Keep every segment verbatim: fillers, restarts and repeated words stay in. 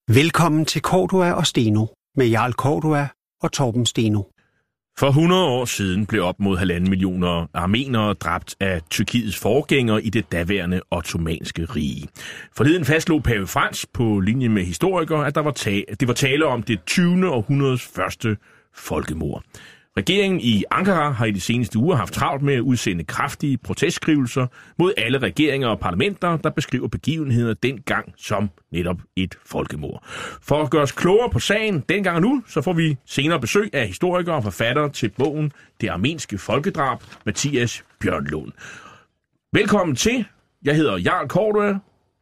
Velkommen til Cordua og Steno med Jarl Cordua og Torben Steno. For hundrede år siden blev op mod halvanden millioner armenere dræbt af Tyrkiets forgængere i det daværende ottomanske rige. Forleden fastslog Pave Frans på linje med historikere, at der var ta- det var tale om det tyvende århundredes første folkemord. Regeringen i Ankara har i de seneste uger haft travlt med at udsende kraftige protestskrivelser mod alle regeringer og parlamenter, der beskriver begivenheder dengang som netop et folkemord. For at gøre os klogere på sagen dengang og nu, så får vi senere besøg af historikere og forfattere til bogen Det armenske folkedrab, Mathias Bjørnlund. Velkommen til. Jeg hedder Jarl Cordua.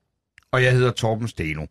Og jeg hedder Torben Steno.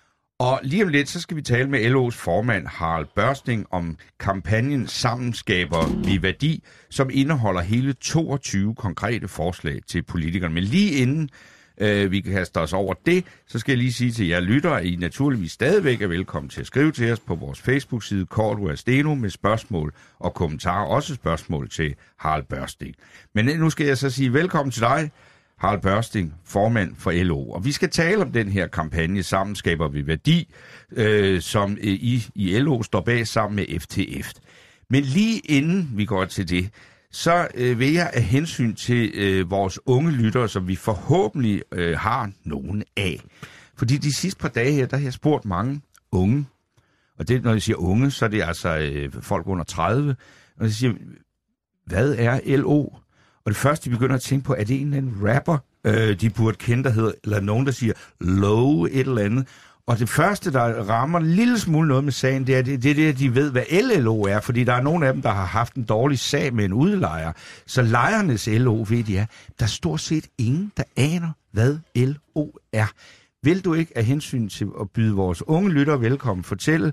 Og lige om lidt, så skal vi tale med L O's formand Harald Børsting om kampagnen Sammen skaber vi værdi, som indeholder hele toogtyve konkrete forslag til politikerne. Men lige inden øh, vi kaster os over det, så skal jeg lige sige til jer lyttere, at I naturligvis stadigvæk er velkommen til at skrive til os på vores Facebook-side Cordua Steno med spørgsmål og kommentarer, også spørgsmål til Harald Børsting. Men nu skal jeg så sige velkommen til dig, Harald Børsting, formand for L O. Og vi skal tale om den her kampagne, Sammen skaber vi værdi, øh, som øh, I i L O står bag sammen med F T F. Men lige inden vi går til det, så øh, vil jeg af hensyn til øh, vores unge lyttere, som vi forhåbentlig øh, har nogen af. Fordi de sidste par dage her, der har jeg spurgt mange unge, og det, når jeg siger unge, så er det altså øh, folk under tredive, og jeg siger, hvad er L O? Og det første, de begynder at tænke på, er det en eller anden rapper, øh, de burde kende, der hedder, eller nogen, der siger low et eller andet. Og det første, der rammer en lille smule noget med sagen, det er det, det, er det at de ved, hvad L L O er, fordi der er nogle af dem, der har haft en dårlig sag med en udlejer. Så lejernes L O, ved de er, der er stort set ingen, der aner, hvad L O er. Vil du ikke af hensyn til at byde vores unge lyttere velkommen fortælle,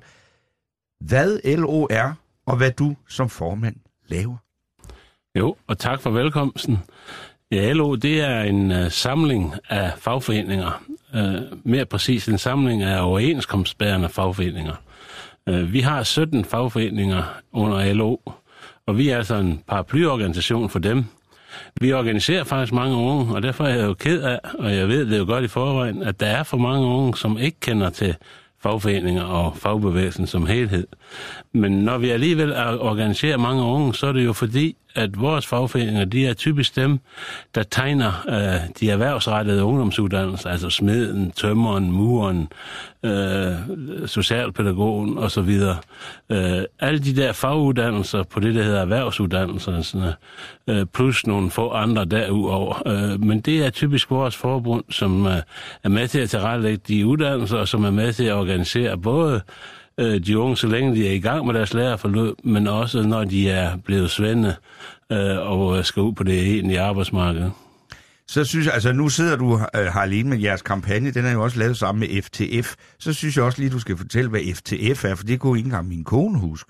hvad L O er, og hvad du som formand laver? Jo, og tak for velkomsten. Ja, L O, det er en uh, samling af fagforeninger. Uh, mere præcis en samling af overenskomstbærende fagforeninger. Uh, vi har sytten fagforeninger under L O, og vi er altså en paraplyorganisation for dem. Vi organiserer faktisk mange unge, og derfor er jeg jo ked af, og jeg ved det jo godt i forvejen, at der er for mange unge, som ikke kender til fagforeninger og fagbevægelsen som helhed. Men når vi alligevel organiserer mange unge, så er det jo fordi, at vores fagforeninger, de er typisk dem, der tegner øh, de erhvervsrettede ungdomsuddannelser, altså smeden, tømmeren, muren, øh, socialpædagogen osv. Øh, alle de der faguddannelser på det, der hedder erhvervsuddannelser, øh, plus nogle få andre derudover. Øh, men det er typisk vores forbund, som øh, er med til at tilrettelægge de uddannelser, og som er med til at organisere både de unge, så længe de er i gang med deres lærerforløb, men også når de er blevet svende øh, og skal ud på det egentlige arbejdsmarked. Så synes jeg, altså nu sidder du øh, her alene med jeres kampagne, den er jo også lavet sammen med F T F. Så synes jeg også lige, du skal fortælle, hvad F T F er, for det kunne ikke engang min kone huske.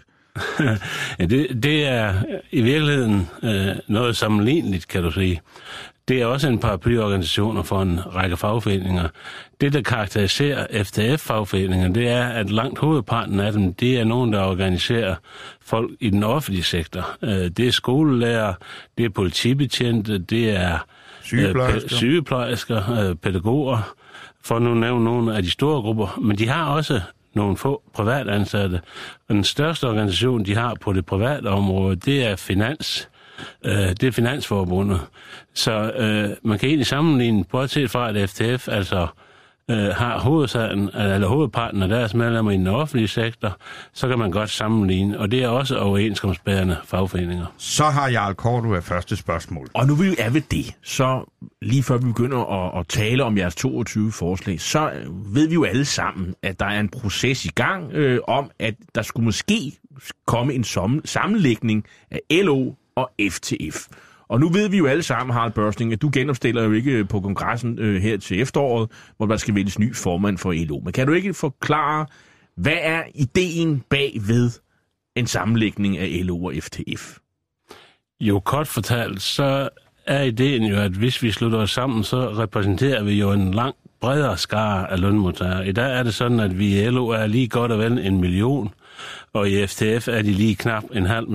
ja, det, det er i virkeligheden øh, noget sammenligneligt, kan du sige. Det er også en paraplyorganisation for en række fagforeninger. Det, der karakteriserer F T F-fagforeninger, det er, at langt hovedparten af dem, det er nogen, der organiserer folk i den offentlige sektor. Det er skolelærer, det er politibetjente, det er sygeplejersker, sygeplejersker pædagoger, for nu at nævne nogle af de store grupper. Men de har også nogle få privatansatte. Og den største organisation, de har på det private område, det er Finans. Det er Finansforbundet. Så øh, man kan egentlig sammenligne, bortset fra at F T F altså øh, har hovedsagen, eller hovedparten af deres medlemmer i den offentlige sektor, så kan man godt sammenligne, og det er også overenskomstbærende fagforeninger. Så har Jarl Cordua første spørgsmål. Og nu vi er ved det, så lige før vi begynder at, at tale om jeres toogtyve forslag, så ved vi jo alle sammen, at der er en proces i gang øh, om, at der skulle måske komme en som, sammenlægning af L O og F T F. Og nu ved vi jo alle sammen, Harald Børsting, at du genopstiller jo ikke på kongressen øh, her til efteråret, hvor der skal vælges ny formand for L O. Men kan du ikke forklare, hvad er ideen bag ved en sammenlægning af L O og F T F? Jo, kort fortalt, så er ideen jo, at hvis vi slutter os sammen, så repræsenterer vi jo en langt bredere skare af lønmodtagere. I dag er det sådan, at vi i L O er lige godt og vel en million, og i F T F er de lige knap en halv million.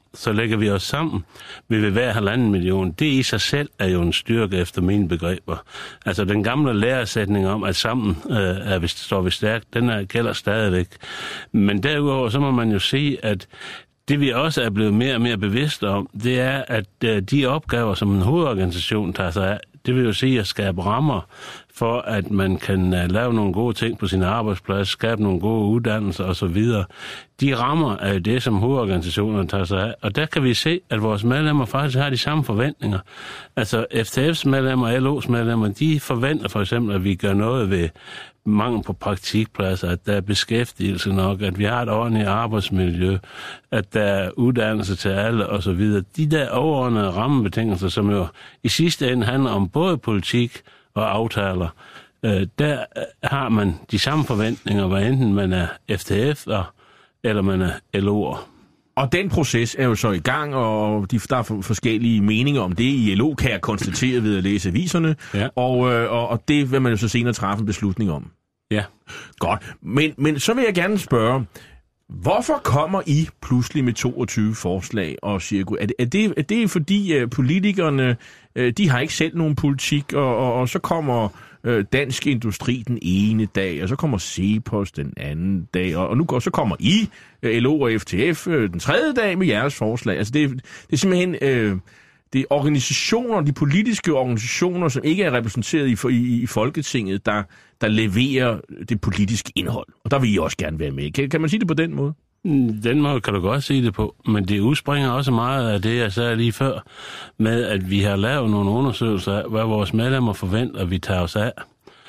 så lægger vi os sammen, vil vi være halvanden million. Det i sig selv er jo en styrke efter mine begreber. Altså den gamle læresætning om, at sammen øh, er vi, står vi stærkt, den er, gælder stadigvæk. Men derudover så må man jo sige, at det vi også er blevet mere og mere bevidste om, det er, at øh, de opgaver, som en hovedorganisation tager sig af, det vil jo sige at skabe rammer for, at man kan uh, lave nogle gode ting på sin arbejdsplads, skabe nogle gode uddannelser osv. De rammer er jo det, som hovedorganisationerne tager sig af. Og der kan vi se, at vores medlemmer faktisk har de samme forventninger. Altså F T F's medlemmer og L O's medlemmer, de forventer for eksempel, at vi gør noget ved mangel på praktikpladser, at der er beskæftigelse nok, at vi har et ordentligt arbejdsmiljø, at der er uddannelse til alle osv. De der overordnede rammebetingelser, som jo i sidste ende handler om både politik og aftaler, øh, der har man de samme forventninger, hvad enten man er F T F'er eller man er L O'er. Og den proces er jo så i gang, og de, der er forskellige meninger om det i L O, kan jeg konstatere ved at læse aviserne, ja. og, øh, og, og det vil man jo så senere træffe en beslutning om. Ja. Godt, men, men så vil jeg gerne spørge, hvorfor kommer I pludselig med toogtyve forslag og cirkus? Er det, er det, er det fordi uh, politikerne, uh, de har ikke selv nogen politik, og, og, og så kommer uh, Dansk Industri den ene dag, og så kommer Cepos den anden dag, og, og nu går, så kommer I, uh, L O og F T F, uh, den tredje dag med jeres forslag. Altså det, det er simpelthen... Uh, Det er organisationer, de politiske organisationer, som ikke er repræsenteret i, i, i Folketinget, der, der leverer det politiske indhold. Og der vil I også gerne være med. Kan, kan man sige det på den måde? Den måde kan du godt sige det på, men det udspringer også meget af det, jeg sagde lige før, med at vi har lavet nogle undersøgelser af, hvad vores medlemmer forventer, at vi tager os af.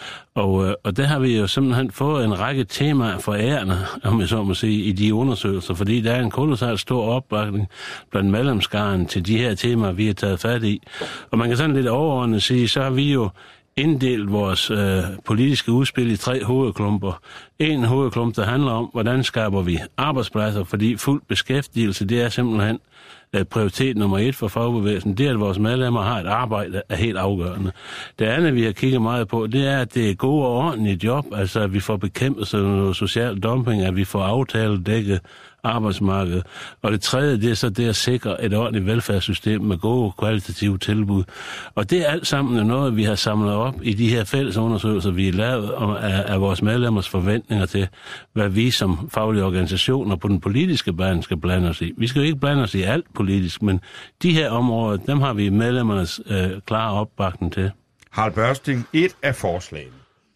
Og, og der har vi jo simpelthen fået en række temaer for ærende, om jeg så må sige, i de undersøgelser, fordi der er en kolossalt stor opbakning blandt medlemskaren til de her temaer, vi har taget fat i. Og man kan sådan lidt overordnet sige, så har vi jo inddelt vores øh, politiske udspil i tre hovedklumper. En hovedklump, der handler om, hvordan skaber vi arbejdspladser, fordi fuld beskæftigelse, det er simpelthen øh, prioritet nummer et for fagbevægelsen. Det, at vores medlemmer har et arbejde, er helt afgørende. Det andet, vi har kigget meget på, det er, at det er gode og ordentlige job, altså at vi får bekæmpet sådan noget social dumping, at vi får aftaledækket arbejdsmarkedet. Og det tredje, det er så det at sikre et ordentligt velfærdssystem med gode kvalitative tilbud. Og det er alt sammen noget, vi har samlet op i de her fælles undersøgelser, vi har lavet af, af vores medlemmers forventninger til, hvad vi som faglige organisationer på den politiske bane skal blande os i. Vi skal jo ikke blande os i alt politisk, men de her områder, dem har vi medlemmernes øh, klare opbakning til. Harald Børsting, et af forslagene,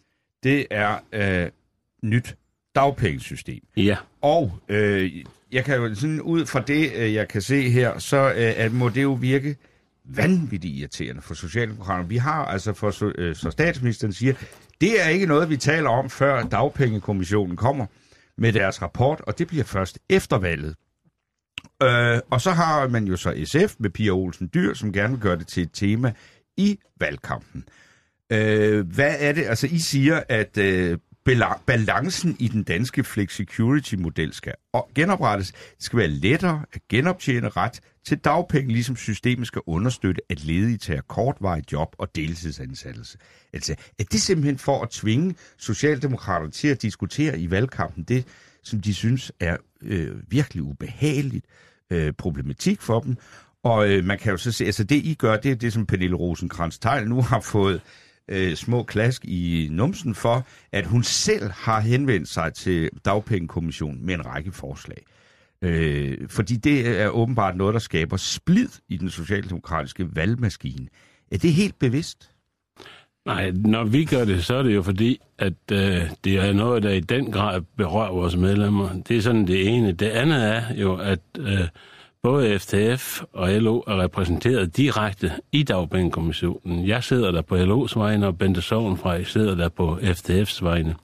det er øh, nyt dagpengesystem. Ja. Og øh, jeg kan jo sådan ud fra det, øh, jeg kan se her, så øh, at må det jo virke vanvittigt irriterende for Socialdemokraterne. Vi har altså, for, øh, så statsministeren siger, det er ikke noget, vi taler om, før dagpengekommissionen kommer med deres rapport, og det bliver først efter valget. Øh, og så har man jo så S F med Pia Olsen Dyhr, som gerne vil gøre det til et tema i valgkampen. Øh, hvad er det? Altså, I siger, at øh, balancen i den danske flexicurity-model skal genoprettes. Det skal være lettere at genoptjene ret til dagpenge, ligesom systemet skal understøtte, at ledige tager kortvarigt job og deltidsansættelse. Altså, er det simpelthen for at tvinge Socialdemokraterne til at diskutere i valgkampen det, som de synes er øh, virkelig ubehageligt øh, problematik for dem? Og øh, man kan jo så se, altså det I gør, det er det, som Pernille Rosenkrantz-Theil nu har fået Øh, små klask i numsen for, at hun selv har henvendt sig til dagpengekommissionen med en række forslag. Øh, fordi det er åbenbart noget, der skaber splid i den socialdemokratiske valgmaskine. Er det helt bevidst? Nej, når vi gør det, så er det jo fordi, at øh, det er noget, der i den grad berører vores medlemmer. Det er sådan det ene. Det andet er jo, at øh, både F T F og L O er repræsenteret direkte i dagpengekommissionen. Jeg sidder der på L O's vegne, og Bente Sovnfrej sidder der på F T F's vegne.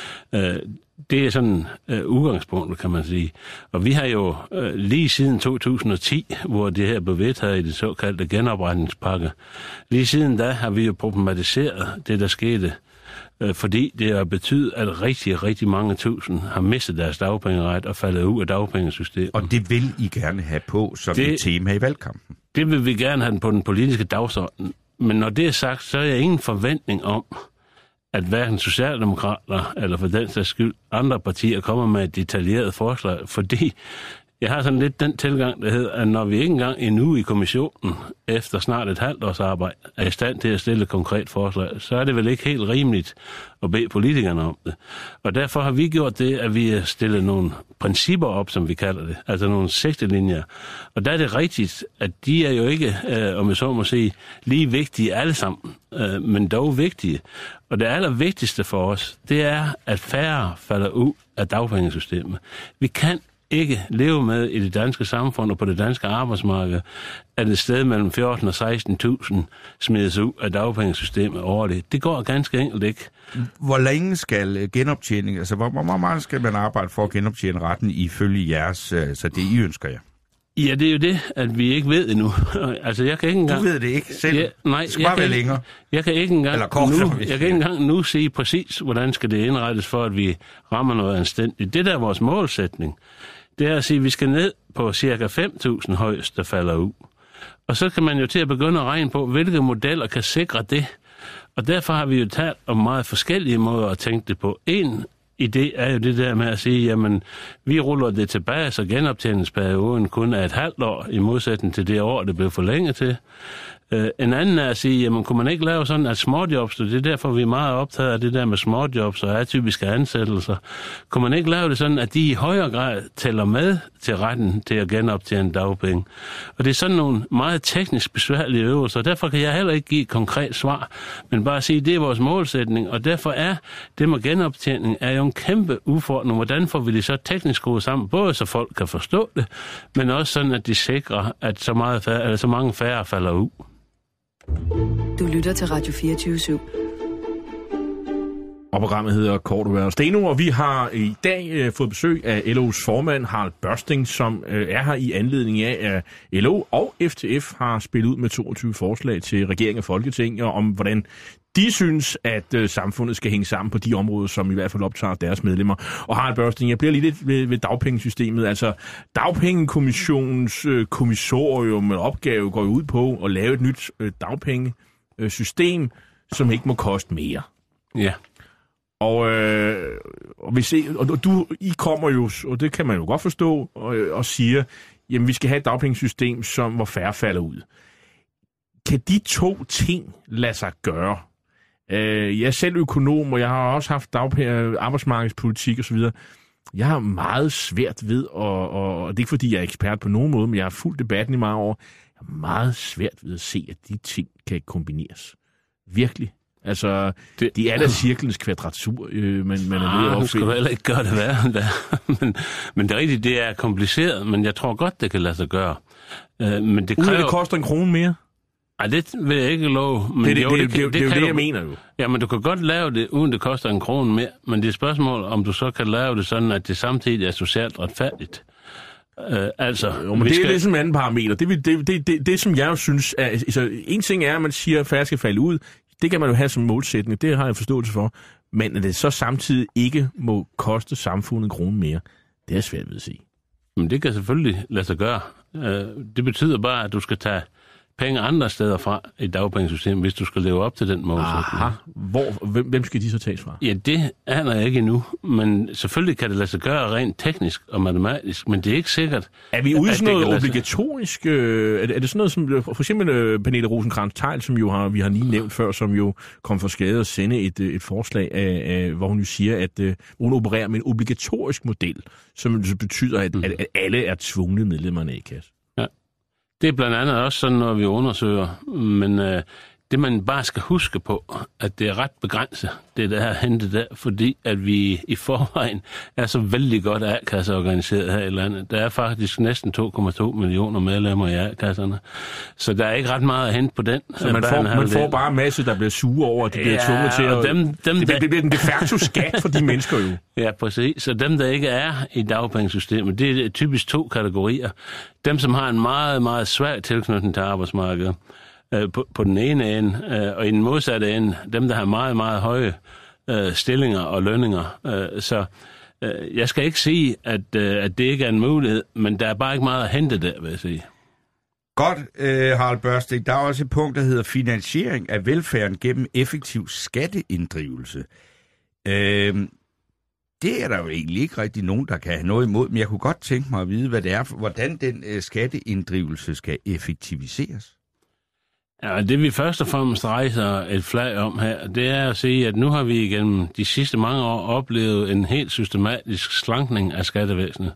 Det er sådan uh, udgangspunktet, kan man sige. Og vi har jo uh, lige siden to tusind og ti, hvor det her blev vedtaget i det såkaldte genopretningspakke, lige siden da har vi jo problematiseret det, der skete, fordi det har betydet, at rigtig, rigtig mange tusind har mistet deres dagpengeret og faldet ud af dagpengesystemet. Og det vil I gerne have på som det, et tema i valgkampen? Det vil vi gerne have på den politiske dagsorden. Men når det er sagt, så er jeg ingen forventning om, at hverken socialdemokrater eller for den sags skyld andre partier kommer med et detaljeret forslag, fordi jeg har sådan lidt den tilgang, der hedder, at når vi ikke engang endnu i kommissionen, efter snart et halvt års arbejde, er i stand til at stille et konkret forslag, så er det vel ikke helt rimeligt at bede politikerne om det. Og derfor har vi gjort det, at vi har stillet nogle principper op, som vi kalder det, altså nogle sigtelinjer. Og der er det rigtigt, at de er jo ikke, øh, om jeg så må sige, lige vigtige alle sammen, øh, men dog vigtige. Og det allervigtigste for os, det er, at færre falder ud af dagpengesystemet. Vi kan ikke leve med i det danske samfund og på det danske arbejdsmarked, at et sted mellem fjorten og seksten tusind smides ud af dagpengesystemet årligt. Det går ganske enkelt ikke. Hvor længe skal genoptjening, altså hvor, hvor meget skal man arbejde for at genoptjene retten ifølge jeres, så det I ønsker jer? Ja, det er jo det, at vi ikke ved endnu. Altså, jeg kan ikke engang... Du ved det ikke selv? Ja, nej, det skal bare være længere. Jeg kan ikke engang Eller kortere, nu, jeg kan ikke engang nu sige præcis, hvordan skal det indrettes for, at vi rammer noget anstændigt. Det der er vores målsætning. Det er at sige, at vi skal ned på cirka fem tusind højst, der falder ud. Og så kan man jo til at begynde at regne på, hvilke modeller kan sikre det. Og derfor har vi jo talt om meget forskellige måder at tænke det på. En idé er jo det der med at sige, jamen, vi ruller det tilbage, så genoptjeningsperioden kun er et halvt år, i modsætning til det år, det blev forlænget til. Uh, en anden er at sige, jamen, kunne man ikke lave sådan, at småjobs, det er derfor, vi er meget optaget af det der med småjobs og atypiske ansættelser. Kunne man ikke lave det sådan, at de i højere grad tæller med til retten til at genoptjene dagpenge? Og det er sådan nogle meget teknisk besværlige øvelser, og derfor kan jeg heller ikke give et konkret svar, men bare sige, at det er vores målsætning, og derfor er det med genoptjening er jo en kæmpe udfordring. Hvordan får vi det så teknisk skruet sammen, både så folk kan forstå det, men også sådan, at de sikrer, at så, meget færre, eller så mange færre falder ud. Du lytter til Radio fireogtyve syv. Og programmet hedder Kortuvær og Steno, og vi har i dag øh, fået besøg af L O's formand, Harald Børsting, som øh, er her i anledning af, at L O og F T F har spillet ud med toogtyve forslag til regeringen og Folketinget om, hvordan de synes, at øh, samfundet skal hænge sammen på de områder, som i hvert fald optager deres medlemmer. Og Harald Børsting, jeg bliver lige lidt ved, ved dagpengesystemet. Altså, dagpengekommissionens øh, kommissorium med opgave går ud på at lave et nyt øh, dagpengesystem, som ikke må koste mere. Ja. Og, øh, og, hvis I, og du, I kommer jo, og det kan man jo godt forstå, og, og siger, jamen vi skal have et dagpengesystem, som hvor færre falder ud. Kan de to ting lade sig gøre? Øh, jeg er selv økonom, og jeg har også haft dagpenge, arbejdsmarkedspolitik osv. Jeg har meget svært ved, og, og, og det er ikke fordi, jeg er ekspert på nogen måde, men jeg har fulgt debatten i mange år. Jeg har meget svært ved at se, at de ting kan kombineres. Virkelig. Altså, det, de er da cirklens kvadratur, øh, men man er ved at opfinde. Skal du heller ikke gøre det værre end det. men, men det er rigtigt, det er kompliceret, men jeg tror godt, det kan lade sig gøre. Øh, men det kræver... Uden det koster en krone mere? Ej, det vil jeg ikke love. Men det, det, jo, det, det, det, det, det, det er jo det, jeg mener jo. Ja, men du kan godt lave det, uden det koster en krone mere. Men det er et spørgsmål, om du så kan lave det sådan, at det samtidig er socialt retfærdigt. Øh, altså, jo, men det skal... er ligesom en anden parameter. Det, det, det, det, det, som jeg jo synes er... Altså, en ting er, at man siger, at færre skal falde ud. Det kan man jo have som målsætning. Det har jeg forståelse for. Men at det så samtidig ikke må koste samfundet en krone mere, det er svært ved at sige. Men det kan selvfølgelig lade sig gøre. Øh, det betyder bare, at du skal tage penge andre steder fra i dagpengesystemet, hvis du skal leve op til den målsætning. Aha. Hvor, hvem, hvem skal de så tages fra? Ja, det aner jeg ikke endnu, men selvfølgelig kan det lade sig gøre rent teknisk og matematisk, men det er ikke sikkert. Er vi ude i sådan noget obligatorisk? Øh, er, det, er det sådan noget som, for eksempel øh, Pernille Rosenkrantz-Theil, som jo har, vi har lige nævnt før, som jo kom for skade at sende et, et forslag, af, af, hvor hun jo siger, at øh, hun opererer med en obligatorisk model, som betyder, at, mm. at, at alle er tvungne medlemmer af A-kasse. Det er blandt andet også sådan, når vi undersøger, men øh, det man bare skal huske på, at det er ret begrænset, det der er hentet der, fordi at vi i forvejen er så vældig godt A-kasseorganiseret her i landet. Der er faktisk næsten to komma to millioner medlemmer i A-kasserne, så der er ikke ret meget at hente på den. Så man får, man får bare en masse, der bliver sure over, at de bliver ja, tvunget til at... Dem, dem, det, der... det bliver den de facto skat for de mennesker jo. Ja, præcis. Så dem, der ikke er i dagpengesystemet, det er typisk to kategorier. Dem, som har en meget, meget svag tilknytning til arbejdsmarkedet, øh, på, på den ene ende, øh, og i den modsatte ende, dem, der har meget, meget høje øh, stillinger og lønninger. Øh, så øh, jeg skal ikke sige, at, øh, at det ikke er en mulighed, men der er bare ikke meget at hente der, vil jeg sige. Godt, øh, Harald Børsting. Der er også et punkt, der hedder finansiering af velfærden gennem effektiv skatteinddrivelse. Øh, det er der jo egentlig ikke rigtig nogen, der kan have noget imod, men jeg kunne godt tænke mig at vide, hvad det er, hvordan den øh, skatteinddrivelse skal effektiviseres. Ja, det vi først og fremmest rejser et flag om her, det er at sige, at nu har vi igennem de sidste mange år oplevet en helt systematisk slankning af skattevæsenet.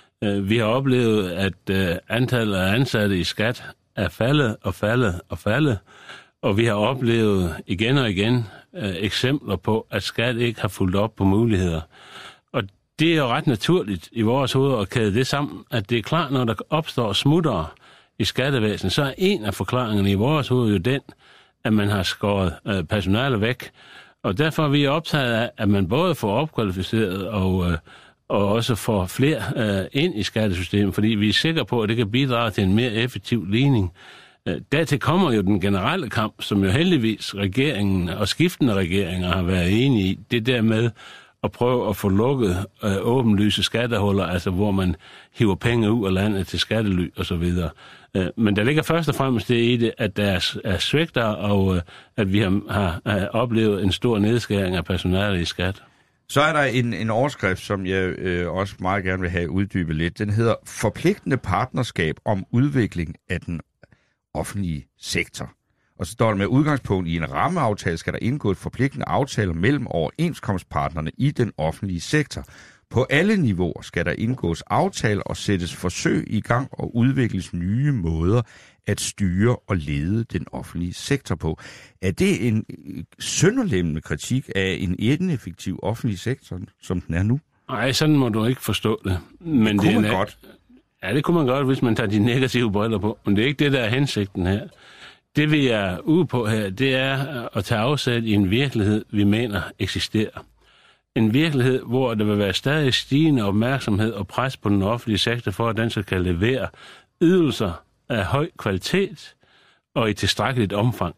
Vi har oplevet, at antallet af ansatte i skat er faldet og faldet og faldet, og vi har oplevet igen og igen eksempler på, at skat ikke har fulgt op på muligheder. Og det er jo ret naturligt i vores hoved at kæde det sammen, at det er klart, når der opstår smuttere i skattevæsenet, så er en af forklaringerne i vores hoved jo den, at man har skåret øh, personale væk. Og derfor er vi optaget af, at man både får opkvalificeret og, øh, og også får flere øh, ind i skattesystemet, fordi vi er sikre på, at det kan bidrage til en mere effektiv ligning. Øh, dertil kommer jo den generelle kamp, som jo heldigvis regeringen og skiftende regeringer har været enige i, det der med at prøve at få lukket øh, åbenlyse skattehuller, altså hvor man hiver penge ud af landet til skattely og så videre. Øh, men der ligger først og fremmest det i det, at der er, er svigter, og øh, at vi har, har, har oplevet en stor nedskæring af personale i skat. Så er der en, en overskrift, som jeg øh, også meget gerne vil have uddybet lidt. Den hedder Forpligtende partnerskab om udvikling af den offentlige sektor. Og så står der med udgangspunkt i en rammeaftale, skal der indgå et forpligtende aftaler mellem overenskomstpartnerne i den offentlige sektor. På alle niveauer skal der indgås aftaler og sættes forsøg i gang og udvikles nye måder at styre og lede den offentlige sektor på. Er det en sønderlemmende kritik af en ineffektiv offentlig sektor, som den er nu? Nej, sådan må du ikke forstå det. Men det kunne det man er, godt. Ja, det kunne man godt, hvis man tager de negative briller på. Men det er ikke det, der er hensigten her. Det, vi er ude på her, det er at tage afsæt i en virkelighed, vi mener eksisterer. En virkelighed, hvor der vil være stadig stigende opmærksomhed og pres på den offentlige sektor, for at den så kan levere ydelser af høj kvalitet og i tilstrækkeligt omfang.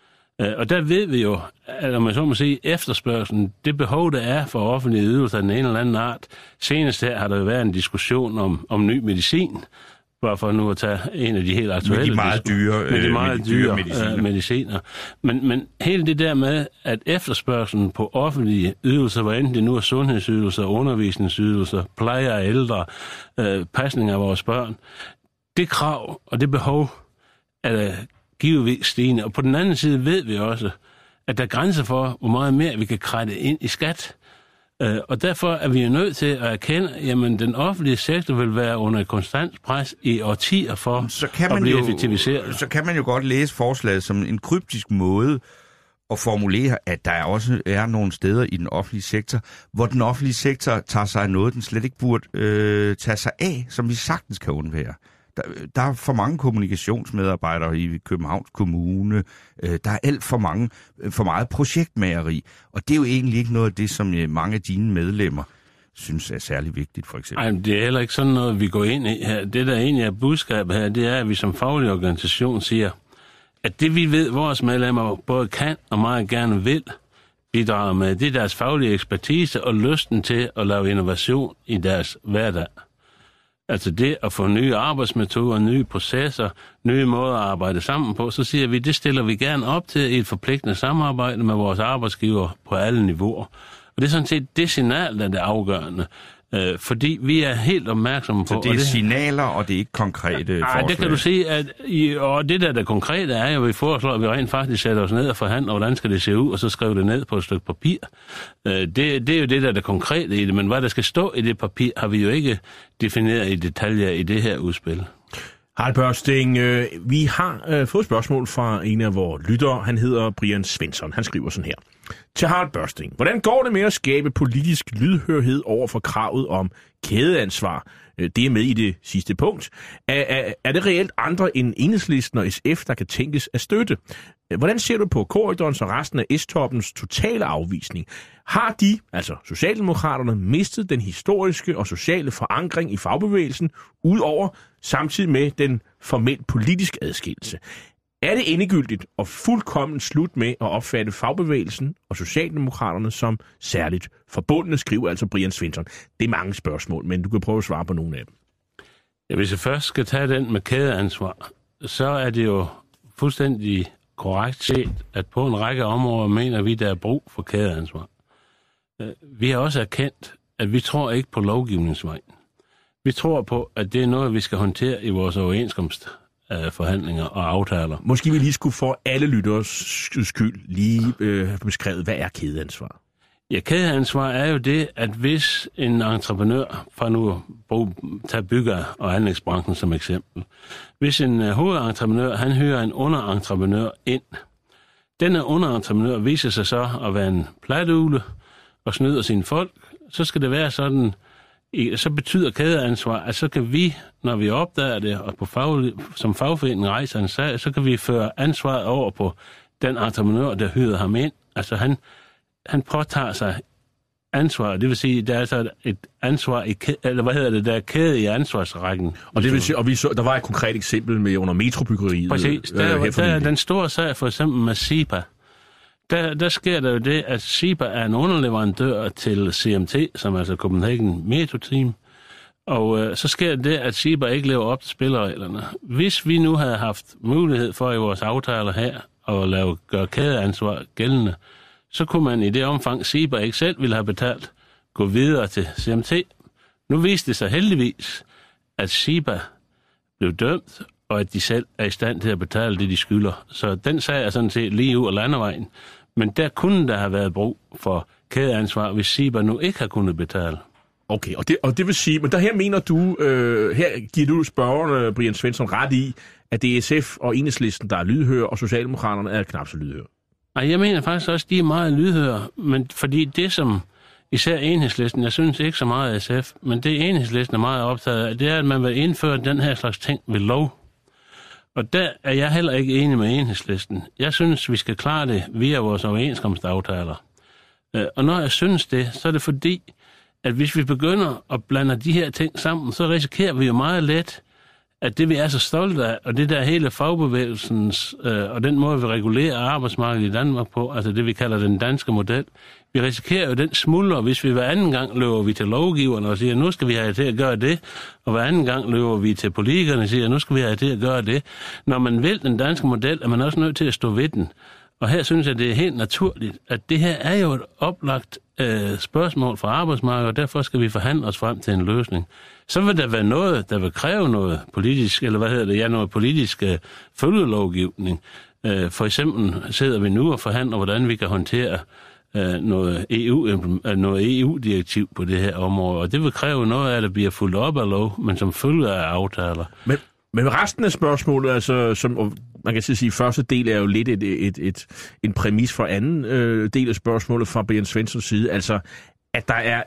Og der ved vi jo, at om man så må sige, efterspørgselen, det behov, der er for offentlige ydelser af den ene eller anden art. Senest her har der været en diskussion om, om ny medicin, bare for nu at tage en af de helt aktuelle. Med de meget dyre, med de meget dyre, dyre mediciner. mediciner. Men, men hele det der med, at efterspørgselen på offentlige ydelser, hvor enten det nu er sundhedsydelser, undervisningsydelser, pleje af ældre, øh, pasning af vores børn, det krav og det behov er givetvis stigende. Og på den anden side ved vi også, at der er grænser for, hvor meget mere vi kan krætte ind i skat. Uh, og derfor er vi jo nødt til at erkende, at den offentlige sektor vil være under et konstant pres i årtier for så kan man at blive jo, effektiviseret. Så kan man jo godt læse forslaget som en kryptisk måde at formulere, at der også er nogle steder i den offentlige sektor, hvor den offentlige sektor tager sig af noget, den slet ikke burde øh, tage sig af, som vi sagtens kan undvære. Der, der er for mange kommunikationsmedarbejdere i Københavns Kommune. Øh, der er alt for mange, for meget projektmageri. Og det er jo egentlig ikke noget af det, som mange af dine medlemmer synes er særlig vigtigt, for eksempel. Nej, det er heller ikke sådan noget, vi går ind i her. Det, der egentlig er budskabet her, det er, at vi som faglig organisation siger, at det vi ved, vores medlemmer både kan og meget gerne vil bidrage med, det er deres faglige ekspertise og lysten til at lave innovation i deres hverdag. Altså det at få nye arbejdsmetoder, nye processer, nye måder at arbejde sammen på, så siger vi, det stiller vi gerne op til i et forpligtende samarbejde med vores arbejdsgiver på alle niveauer. Og det er sådan set det signal, der er det afgørende. Øh, fordi vi er helt opmærksomme på... Så det er og det, signaler, og det er ikke konkrete ja, forslag? Nej, det kan du sige, at i, og det der det konkrete er jo, at vi foreslår, at vi rent faktisk sætter os ned og forhandler, hvordan skal det se ud, og så skriver det ned på et stykke papir. Øh, det, det er jo det der det konkrete i det, men hvad der skal stå i det papir, har vi jo ikke defineret i detaljer i det her udspil. Harald Børsting, øh, vi har øh, fået spørgsmål fra en af vores lyttere. Han hedder Brian Svensson. Han skriver sådan her. Til Harald Børsting. Hvordan går det med at skabe politisk lydhørhed over for kravet om kædeansvar? Det er med i det sidste punkt. Er, er, er det reelt andre end Enhedslisten og S F, der kan tænkes at støtte? Hvordan ser du på korridorens og resten af S-toppens totale afvisning? Har de, altså Socialdemokraterne, mistet den historiske og sociale forankring i fagbevægelsen, udover samtidig med den formelt politisk adskillelse? Er det endegyldigt og fuldkommen slut med at opfatte fagbevægelsen og Socialdemokraterne som særligt forbundne, skriver altså Brian Svensson. Det er mange spørgsmål, men du kan prøve at svare på nogle af dem. Ja, hvis jeg først skal tage den med kædeansvar, så er det jo fuldstændig korrekt set, at på en række områder mener vi, der er brug for kædeansvar. Vi har også erkendt, at vi tror ikke på lovgivningsvejen. Vi tror på, at det er noget, vi skal håndtere i vores overenskomstforhandlinger og aftaler. Måske vi lige skulle for alle lytteres skyld lige øh, beskrevet, hvad er kædeansvar? Ja, kædeansvar er jo det, at hvis en entreprenør, fra nu at tage bygge- og anlægsbranchen som eksempel, hvis en uh, hovedentreprenør, han hyrer en underentreprenør ind, denne underentreprenør viser sig så at være en platugle og snyder sine folk, så skal det være sådan, så betyder kædeansvar, at så kan vi, når vi opdager det, og på fag, som fagforening rejser en sag, så kan vi føre ansvaret over på den entreprenør, der hyrede ham ind. Altså han, han påtager sig ansvar, det vil sige, der er altså et ansvar i kæde, eller hvad hedder det, der er kæde i ansvarsrækken. Og det vil sige, og vi så, der var et konkret eksempel med under metrobyggeriet. Præcis, der, øh, der er den store sag for eksempel med SIPA. Der, der sker der jo det, at SIPA er en underleverandør til C M T, som er altså Copenhagen Metro Team, og øh, så sker det, at SIPA ikke lever op til spillereglerne. Hvis vi nu havde haft mulighed for i vores aftaler her at lave, gøre kædeansvar gældende, så kunne man i det omfang, SIPA ikke selv ville have betalt, gå videre til C M T. Nu viste det sig heldigvis, at SIPA blev dømt, og at de selv er i stand til at betale det, de skylder. Så den sag er sådan set lige ud af landevejen. Men der kunne der have været brug for kædeansvar, hvis SIPA nu ikke har kunnet betale. Okay, og det, og det vil sige, men der her mener du, øh, her giver du spørgeren, Brian Svensson, ret i, at det er S F og Enhedslisten, der er lydhøre, og Socialdemokraterne er knap så lydhøre. Og jeg mener faktisk også, at de er meget lydhøre, men fordi det som især Enhedslisten, jeg synes ikke så meget af S F, men det Enhedslisten er meget optaget af, det er, at man vil indføre den her slags ting ved lov. Og der er jeg heller ikke enig med Enhedslisten. Jeg synes, vi skal klare det via vores overenskomstaftaler. Og når jeg synes det, så er det fordi, at hvis vi begynder at blande de her ting sammen, så risikerer vi jo meget let, at det vi er så stolte af, og det der hele fagbevægelsens, øh, og den måde vi regulerer arbejdsmarkedet i Danmark på, altså det vi kalder den danske model, vi risikerer jo den smuldrer, hvis vi hver anden gang løber vi til lovgiverne og siger, nu skal vi have til at gøre det, og hver anden gang løber vi til politikerne og siger, nu skal vi have til at gøre det. Når man vil den danske model, er man også nødt til at stå ved den. Og her synes jeg, det er helt naturligt, at det her er jo et oplagt øh, spørgsmål fra arbejdsmarkedet, og derfor skal vi forhandle os frem til en løsning. Så vil der være noget, der vil kræve noget politisk, eller hvad hedder det, ja, noget politisk øh, følgelovgivning. Øh, for eksempel sidder vi nu og forhandler, hvordan vi kan håndtere øh, noget, E U, øh, noget E U-direktiv på det her område, og det vil kræve noget af, at der bliver fuldt op af lov, men som følger af aftaler. Men, men resten af spørgsmålet, altså, som man kan sige, første del er jo lidt et, et, et, en præmis for anden øh, del af spørgsmålet fra Brian Svenssons side, altså at der er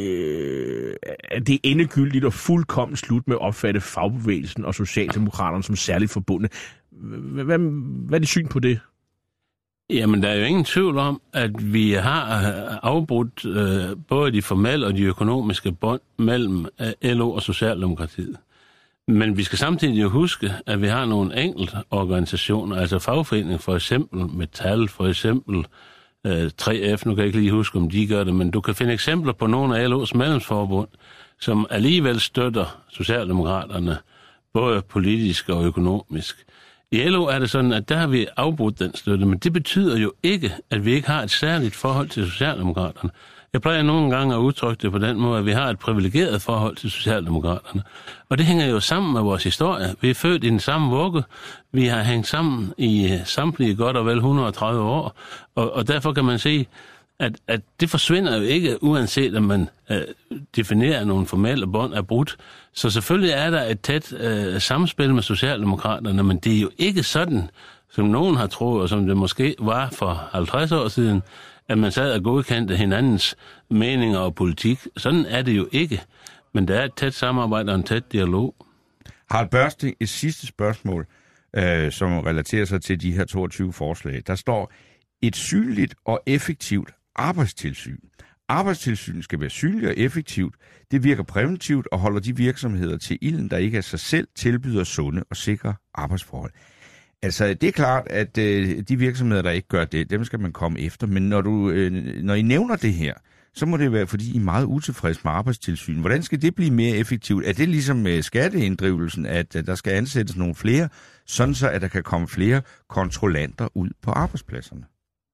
øh, at det er endegyldigt og fuldkommen slut med at opfatte fagbevægelsen og Socialdemokraterne som særligt forbundne. Hvad, hvad, hvad er dit syn på det? Jamen, der er jo ingen tvivl om, at vi har afbrudt øh, både de formelle og de økonomiske bånd mellem øh, L O og Socialdemokratiet. Men vi skal samtidig jo huske, at vi har nogle enkelte organisationer, altså fagforeninger, for eksempel Metal, for eksempel øh, tre F, nu kan jeg ikke lige huske, om de gør det, men du kan finde eksempler på nogle af L O's medlemsforbund, som alligevel støtter Socialdemokraterne, både politisk og økonomisk. I L O er det sådan, at der har vi afbrudt den støtte, men det betyder jo ikke, at vi ikke har et særligt forhold til Socialdemokraterne. Jeg plejer nogle gange at udtrykke det på den måde, at vi har et privilegeret forhold til Socialdemokraterne. Og det hænger jo sammen med vores historie. Vi er født i den samme vugge. Vi har hængt sammen i samtlige godt og vel et hundrede og tredive år. Og, og derfor kan man sige, at, at det forsvinder jo ikke, uanset om man øh, definerer nogle formelle bånd af brudt. Så selvfølgelig er der et tæt øh, samspil med Socialdemokraterne, men det er jo ikke sådan, som nogen har troet, og som det måske var for halvtreds år siden, at man sad og godkendte hinandens meninger og politik. Sådan er det jo ikke. Men der er et tæt samarbejde og en tæt dialog. Harald Børsting, et sidste spørgsmål, øh, som relaterer sig til de her toogtyve forslag. Der står, et synligt og effektivt arbejdstilsyn. Arbejdstilsyn skal være synligt og effektivt. Det virker præventivt og holder de virksomheder til ilden, der ikke af sig selv tilbyder sunde og sikre arbejdsforhold. Altså, det er klart, at øh, de virksomheder, der ikke gør det, dem skal man komme efter. Men når, du, øh, når I nævner det her, så må det være, fordi I er meget utilfredse med arbejdstilsyn. Hvordan skal det blive mere effektivt? Er det ligesom med skatteinddrivelsen, at øh, der skal ansættes nogle flere, sådan så at der kan komme flere kontrollanter ud på arbejdspladserne?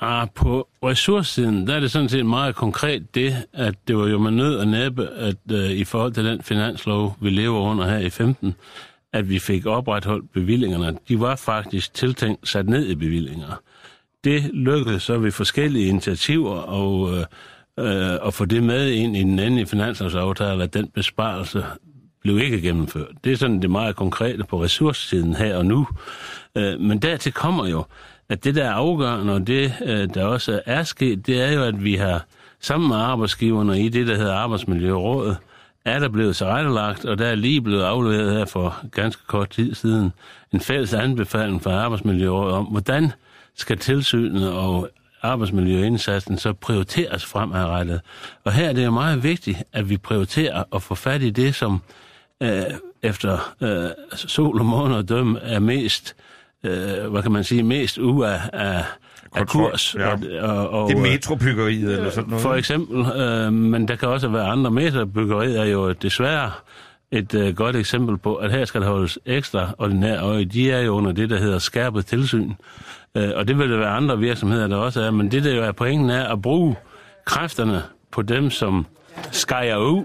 Ah, på ressourcesiden, der er det sådan set meget konkret det, at det var jo med nød og næppe, at uh, i forhold til den finanslov, vi lever under her i femten, at vi fik opretholdt bevillingerne. De var faktisk tiltænkt sat ned i bevillinger. Det lykkedes så ved forskellige initiativer og, øh, øh, at få det med ind i den endelige finanslovsaftale, at den besparelse blev ikke gennemført. Det er sådan det meget konkrete på ressourcesiden her og nu. Øh, men dertil kommer jo, at det der er afgørende, og det øh, der også er sket, det er jo, at vi har sammen med arbejdsgiverne i det, der hedder Arbejdsmiljørådet, er der blevet tilrettelagt, og der er lige blevet afleveret her for ganske kort tid siden en fælles anbefaling fra Arbejdsmiljørådet om, hvordan skal tilsynet og arbejdsmiljøindsatsen så prioriteres fremadrettet. Og her er det jo meget vigtigt, at vi prioriterer at få fat i det, som øh, efter øh, sol og måned og døm er mest, øh, hvad kan man sige, mest ude af, af, af kurs. Ja. Og, og, og, det er metrobyggeriet øh, eller sådan noget? For eksempel, øh, men der kan også være andre. Metrobyggeriet er jo desværre et øh, godt eksempel på, at her skal der holdes ekstra ordinære øje. De er jo under det, der hedder skærpet tilsyn. Øh, og det vil der være andre virksomheder, der også er. Men det, der jo er pointen, er at bruge kræfterne på dem, som skærer ud,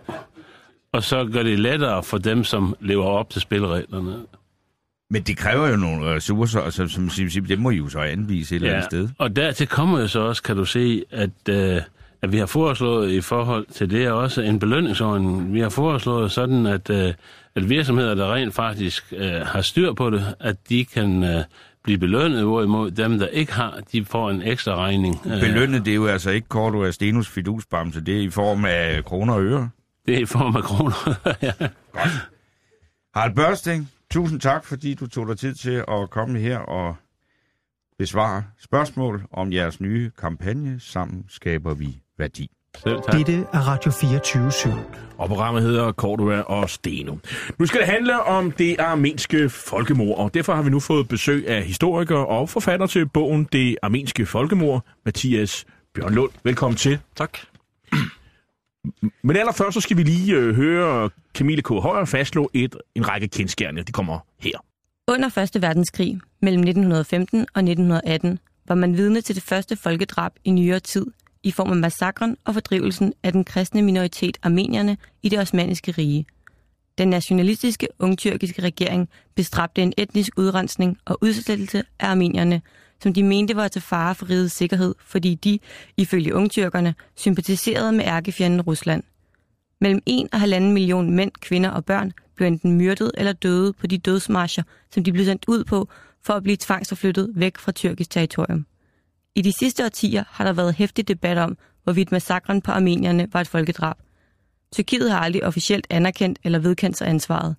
og så gør det lettere for dem, som lever op til spillereglerne. Men det kræver jo nogle ressourcer, og som, som, som det må I jo så anvise et ja, eller andet sted. Og dertil kommer jo så også, kan du se, at, øh, at vi har foreslået i forhold til det også en belønningsordning. Vi har foreslået sådan, at, øh, at virksomheder, der rent faktisk øh, har styr på det, at de kan øh, blive belønnet, hvorimod dem, der ikke har, de får en ekstra regning. Belønnet, det er jo altså ikke kort af Stenos fidusbamse, det er i form af kroner og øre. Det er i form af kroner, ja. Godt. Harald Børsting, tusind tak, fordi du tog dig tid til at komme her og besvare spørgsmål om jeres nye kampagne. Sammen skaber vi værdi. Selv tak. Dette er Radio fireogtyve syv. Og programmet hedder Cordua og Steno. Nu skal det handle om det armenske folkemord, og derfor har vi nu fået besøg af historiker og forfatter til bogen Det armenske folkemord, Mathias Bjørnlund. Velkommen til. Tak. Men allerførst så skal vi lige øh, høre Camille K. Højer fastslå et, en række kendsgerninger. De kommer her. Under første verdenskrig mellem nitten femten og nitten atten var man vidne til det første folkedrab i nyere tid i form af massakren og fordrivelsen af den kristne minoritet armenierne i det osmanniske rige. Den nationalistiske ungtyrkiske regering bestræbte en etnisk udrensning og udslettelse af armenierne, som de mente var til fare for rigets sikkerhed, fordi de, ifølge ungtyrkerne, sympatiserede med ærkefjenden Rusland. Mellem en og halvanden million mænd, kvinder og børn blev enten myrdet eller døde på de dødsmarscher, som de blev sendt ud på for at blive tvangsforflyttet væk fra tyrkisk territorium. I de sidste årtier har der været heftig debat om, hvorvidt massakren på armenierne var et folkedrab. Tyrkiet har aldrig officielt anerkendt eller vedkendt sig ansvaret.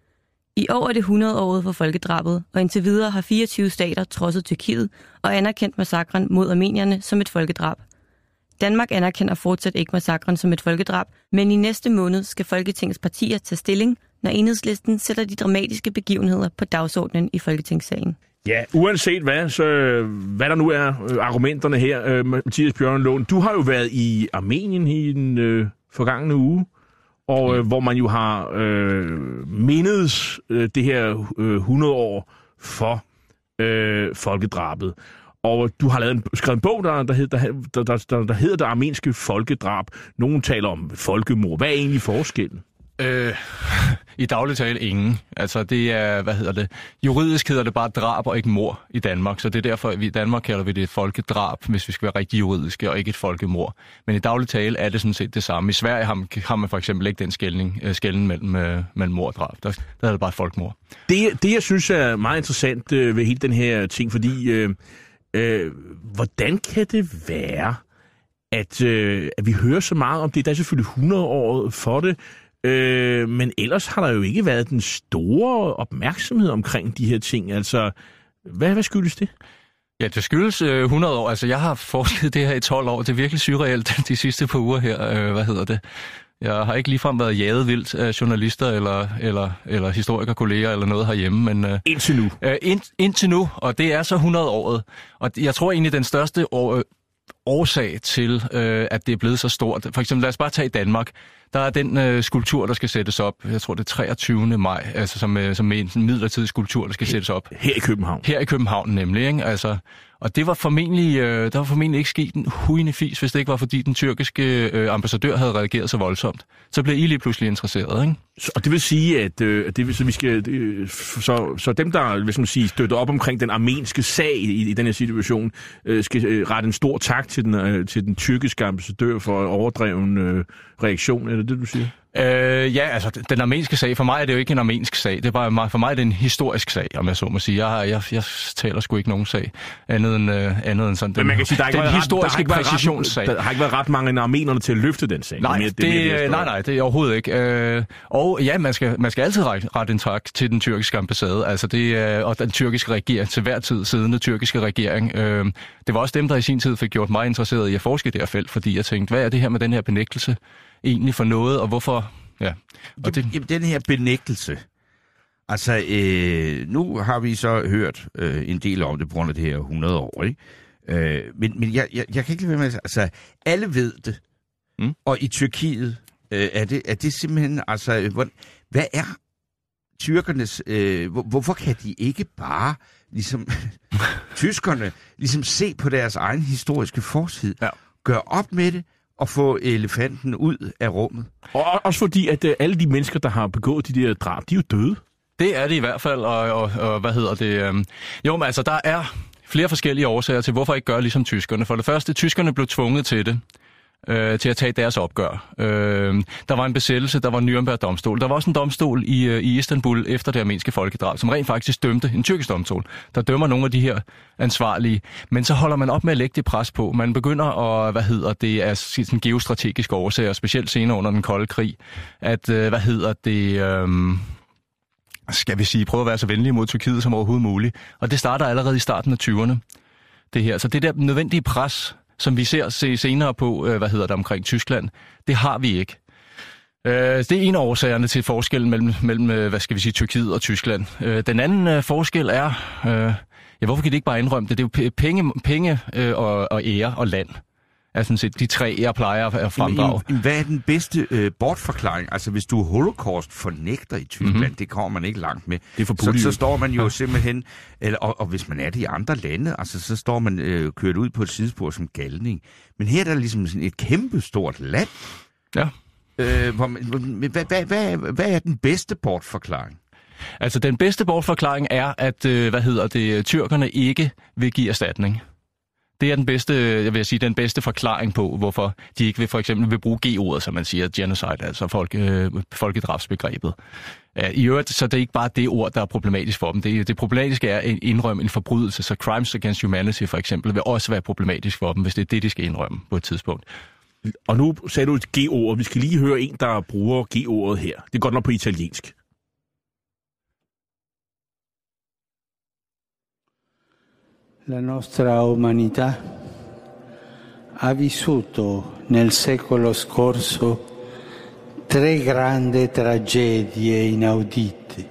I år er det hundrede-året for folkedrabet, og indtil videre har fireogtyve stater trodset Tyrkiet og anerkendt massakren mod armenierne som et folkedrab. Danmark anerkender fortsat ikke massakren som et folkedrab, men i næste måned skal Folketingets partier tage stilling, når Enhedslisten sætter de dramatiske begivenheder på dagsordenen i Folketingssagen. Ja, uanset hvad, så, hvad der nu er argumenterne her, Mathias Bjørnlund. Du har jo været i Armenien i den øh, forgangne uge, og øh, hvor man jo har øh, mindet øh, det her øh, hundrede år for øh, folkedrabet. Og du har lavet en, skrevet en bog, der, der, hed, der, der, der, der hedder Det armenske folkedrab. Nogen taler om folkemord. Hvad er egentlig forskellen? Øh, I daglig tale ingen. Altså det er, hvad hedder det, juridisk hedder det bare drab og ikke mord i Danmark, så det er derfor, at vi i Danmark kalder vi det et folkedrab, hvis vi skal være rigtig juridiske, og ikke et folkemord. Men i daglig tale er det sådan set det samme. I Sverige har man, har man for eksempel ikke den skelning, skelnen mellem, mellem mord og drab. Der, der er det bare et folkemord. Det, det jeg synes er meget interessant øh, ved hele den her ting, fordi øh, øh, hvordan kan det være, at, øh, at vi hører så meget om det? Der er selvfølgelig hundrede år for det, Øh, men ellers har der jo ikke været den store opmærksomhed omkring de her ting. Altså, hvad, hvad skyldes det? Ja, det skyldes øh, hundrede år. Altså, jeg har forsket det her i tolv år. Det er virkelig surrealt de sidste par uger her. Øh, hvad hedder det? Jeg har ikke ligefrem været jaget vildt af journalister eller, eller, eller historikerkolleger eller noget herhjemme. Men, øh, indtil nu? Øh, ind, indtil nu, og det er så hundrede året. Og jeg tror egentlig, den største år, årsag til, øh, at det er blevet så stort. For eksempel, lad os bare tage i Danmark. der er den øh, skulptur, der skal sættes op, jeg tror det er treogtyvende maj, altså som, øh, som en midlertidig skulptur, der skal sættes op. Her i København? Her i København nemlig, ikke? Altså, og det var formentlig, øh, der var formentlig ikke sket en hujende fis, hvis det ikke var fordi den tyrkiske øh, ambassadør havde reageret så voldsomt. Så blev I lige pludselig interesseret, ikke? Så, og det vil sige, at øh, det vil, så vi skal, øh, så, så dem, der hvis man sige, støtter op omkring den armenske sag i, i den her situation, øh, skal øh, rette en stor tak til den, øh, til den tyrkiske ambassadør for overdreven øh, reaktion. Er det det, du siger? Øh, ja, altså den armenske sag, for mig er det jo ikke en armensk sag. Det er bare, for mig er det en historisk sag, om jeg så må sige. Jeg, jeg, jeg taler sgu ikke nogen sag, andet end, øh, andet end sådan Men man kan sige, der den ikke historiske ret, der præcisionssag. Der har ikke været ret mange armenerne til at løfte den sag. Nej, det, det, det, det, nej, nej, det er overhovedet ikke. Øh, og ja, man skal, man skal altid rette en tak til den tyrkiske ambassade, altså det, øh, og den tyrkiske regering, til hver tid siddende tyrkiske regering. Øh, det var også dem, der i sin tid fik gjort mig interesseret i at forske i det her felt, fordi jeg tænkte, hvad er det her med den her benægtelse egentlig for noget, og hvorfor... Ja. Og det... Jamen, den her benægtelse, altså øh, nu har vi så hørt øh, en del om det på grund af det her hundrede år, ikke? Øh, men men jeg, jeg, jeg kan ikke lade være med, altså alle ved det, mm. og i Tyrkiet øh, er, det, er det simpelthen, altså hvor, hvad er tyrkernes, øh, hvor, hvorfor kan de ikke bare, ligesom tyskerne, ligesom se på deres egen historiske fortid, ja. Gøre op med det, og få elefanten ud af rummet. Og også fordi, at uh, alle de mennesker, der har begået de der drab, de er jo døde. Det er det i hvert fald, og, og, og hvad hedder det? Øhm... Jo, men altså, der er flere forskellige årsager til, hvorfor ikke gøre ligesom tyskerne. For det første, tyskerne blev tvunget til det, øh, til at tage deres opgør. Øh, der var en besættelse, der var en Nürnberg-domstol. Der var også en domstol i, øh, i Istanbul efter det armenske folkedrab, som rent faktisk dømte, en tyrkisk domstol, der dømmer nogle af de her ansvarlige. Men så holder man op med at lægge det pres på. Man begynder at, hvad hedder det, af sådan geostrategiske årsager, specielt senere under den kolde krig, at, øh, hvad hedder det... Øh, skal vi sige, prøve at være så venlige mod Tyrkiet som overhovedet muligt. Og det starter allerede i starten af tyverne, det her. Så det der nødvendige pres, som vi ser se senere på, øh, hvad hedder det, omkring Tyskland, det har vi ikke. Øh, det er en af årsagerne til forskellen mellem, mellem øh, hvad skal vi sige, Tyrkiet og Tyskland. Øh, den anden øh, forskel er, øh, ja, hvorfor kan de ikke bare indrømme det? Det er jo penge, penge øh, og, og ære og land. Altså set, de tre, jeg plejer at fremdrage. Men, hvad er den bedste øh, bortforklaring? Altså, hvis du holocaust fornægter i Tyskland, mm-hmm. det kommer man ikke langt med. Det er så, så står man jo simpelthen, eller, og, og hvis man er det i andre lande, altså, så står man øh, kørt ud på et sidespor som galning. Men her er der ligesom sådan et kæmpe stort land. Ja. Øh, hvor man, hvad, hvad, hvad, hvad er den bedste bortforklaring? Altså, den bedste bortforklaring er, at, øh, hvad hedder det, tyrkerne ikke vil give erstatning. Det er den bedste, jeg vil sige, den bedste forklaring på, hvorfor de ikke vil for eksempel vil bruge G-ordet, som man siger, genocide, altså folk, øh, folkedrabsbegrebet. Ja, i øvrigt, så det er ikke bare det ord, der er problematisk for dem. Det, det problematiske er at indrømme en forbrydelse, så crimes against humanity for eksempel vil også være problematisk for dem, hvis det er det, de skal indrømme på et tidspunkt. Og nu sagde du et G-ord. Vi skal lige høre en, der bruger G-ordet her. Det er godt nok på italiensk. La nostra umanità ha vissuto nel secolo scorso tre grandi tragedie inaudite.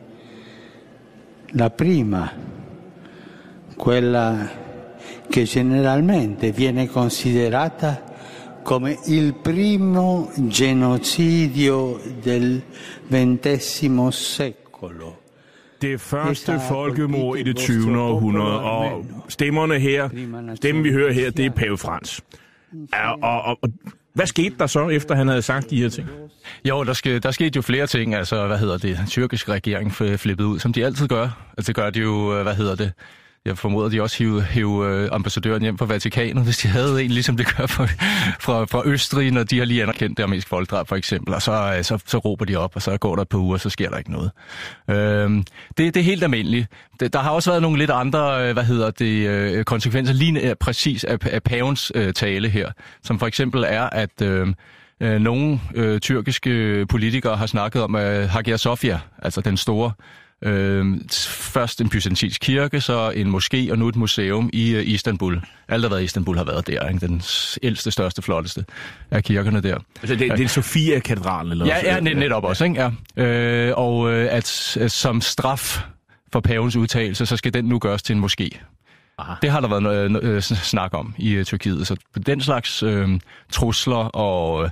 La prima, quella che generalmente viene considerata come il primo genocidio del ventesimo secolo. Det første folkemord i det tyvende århundrede, og stemmerne her, stemmen vi hører her, det er Pave Frans. Og, og, og, og hvad skete der så, efter han havde sagt de her ting? Jo, der, ske, der skete jo flere ting, altså, hvad hedder det, den tyrkiske regering flippede ud, som de altid gør. Altså, det gør de jo, hvad hedder det, jeg formoder, de også hive, hive ambassadøren hjem fra Vatikanet, hvis de havde en, ligesom det gør fra, fra, fra Østrig, når de har lige anerkendt det armenske folkedrab, for eksempel. Og så, så, så råber de op, og så går der et par uger, og så sker der ikke noget. Øhm, det, det er helt almindeligt. Der har også været nogle lidt andre, hvad hedder det, konsekvenser, lige præcis af, af pavens øh, tale her, som for eksempel er, at øh, nogle øh, tyrkiske politikere har snakket om øh, Hagia Sophia, altså den store, Øh, først en byzantinsk kirke, så en moské og nu et museum i uh, Istanbul. Alt, der har været i Istanbul, har været der. Ikke? Den ældste, største, flotteste af kirkerne der. Altså det, det er Sofia-katedralen? Eller ja, ja, net, netop også. Ikke? Ja. Øh, og øh, at øh, som straf for pavens udtalelse, så skal den nu gøres til en moské. Aha. Det har der været noget, noget snak om i uh, Tyrkiet. Så den slags øh, trusler og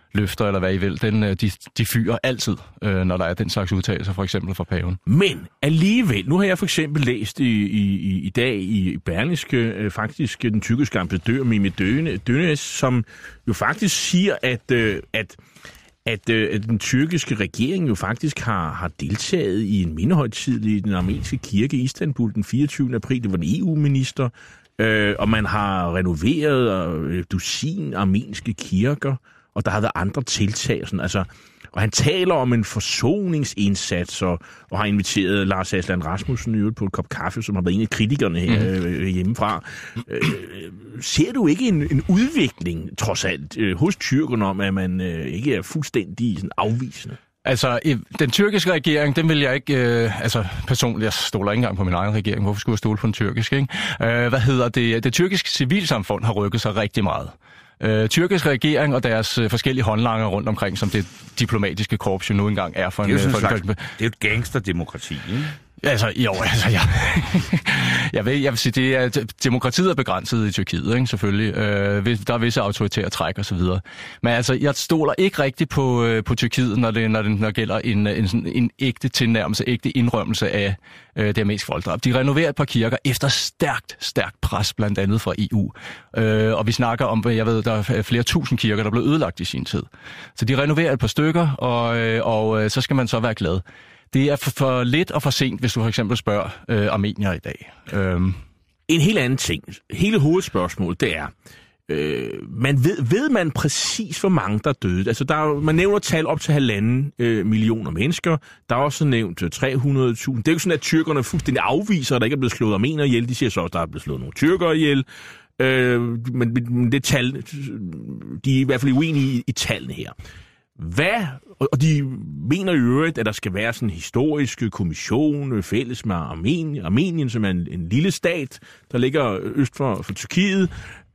løfter, eller hvad I vil, den, de, de fyrer altid, øh, når der er den slags udtalelser, for eksempel fra paven. Men alligevel, nu har jeg for eksempel læst i, i, i dag i Berlingske, øh, faktisk den tyrkiske ambassadør Mehmet Dönes, som jo faktisk siger, at, øh, at, at, øh, at den tyrkiske regering jo faktisk har, har deltaget i en mindehøjtid i den armenske kirke i Istanbul den fireogtyvende april. Det var en E U-minister, øh, og man har renoveret øh, dusin armenske kirker, og der har været andre tiltag. Sådan, altså, og han taler om en forsoningsindsats, og, og har inviteret Lars Aslan Rasmussen i øvrigt på en kop kaffe, som har været en af kritikerne her øh, hjemmefra. Øh, ser du ikke en, en udvikling, trods alt, øh, hos tyrkerne om, at man øh, ikke er fuldstændig sådan, afvisende? Altså, den tyrkiske regering, den vil jeg ikke, øh, altså personligt, jeg stoler ikke engang på min egen regering, hvorfor skulle jeg stole på den tyrkiske, ikke? Øh, hvad hedder det? Det tyrkiske civilsamfund har rykket sig rigtig meget. Øh, tyrkisk regering og deres øh, forskellige håndlanger rundt omkring, som det diplomatiske korps jo nu engang er for en... Det er jo, for, slags, for, det er jo et gangsterdemokrati, ikke? Altså, jo, altså, jeg, jeg, vil, jeg vil sige, det er, demokratiet er begrænset i Tyrkiet, ikke, selvfølgelig. Øh, der er visse autoritære træk og så videre. Men altså, jeg stoler ikke rigtigt på, øh, på Tyrkiet, når det, når det når gælder en, en, en, en ægte tilnærmelse, ægte indrømmelse af øh, det armenske folkedrab. De renoverer et par kirker efter stærkt, stærkt pres, blandt andet fra E U. Øh, og vi snakker om, jeg ved, der er flere tusind kirker, der blev ødelagt i sin tid. Så de renoverer et par stykker, og, øh, og øh, så skal man så være glad. Det er for, for lidt og for sent, hvis du for eksempel spørger øh, armenier i dag. Øhm. En helt anden ting. Hele hovedspørgsmålet, det er, øh, man ved, ved man præcis, hvor mange der døde? Altså, der er, man nævner tal op til halvanden øh, millioner mennesker. Der er også nævnt tre hundrede tusind. Det er jo sådan, at tyrkerne fuldstændig afviser, at der ikke er blevet slået armenere ihjel. De siger så også, at der er blevet slået nogle tyrkere ihjel. Øh, men, men det tal, de er i hvert fald uenige i, i tallene her. Hvad, og de mener i øvrigt, at der skal være sådan en historisk kommission fælles med Armenien, Armenien som er en, en lille stat, der ligger øst for, for Tyrkiet.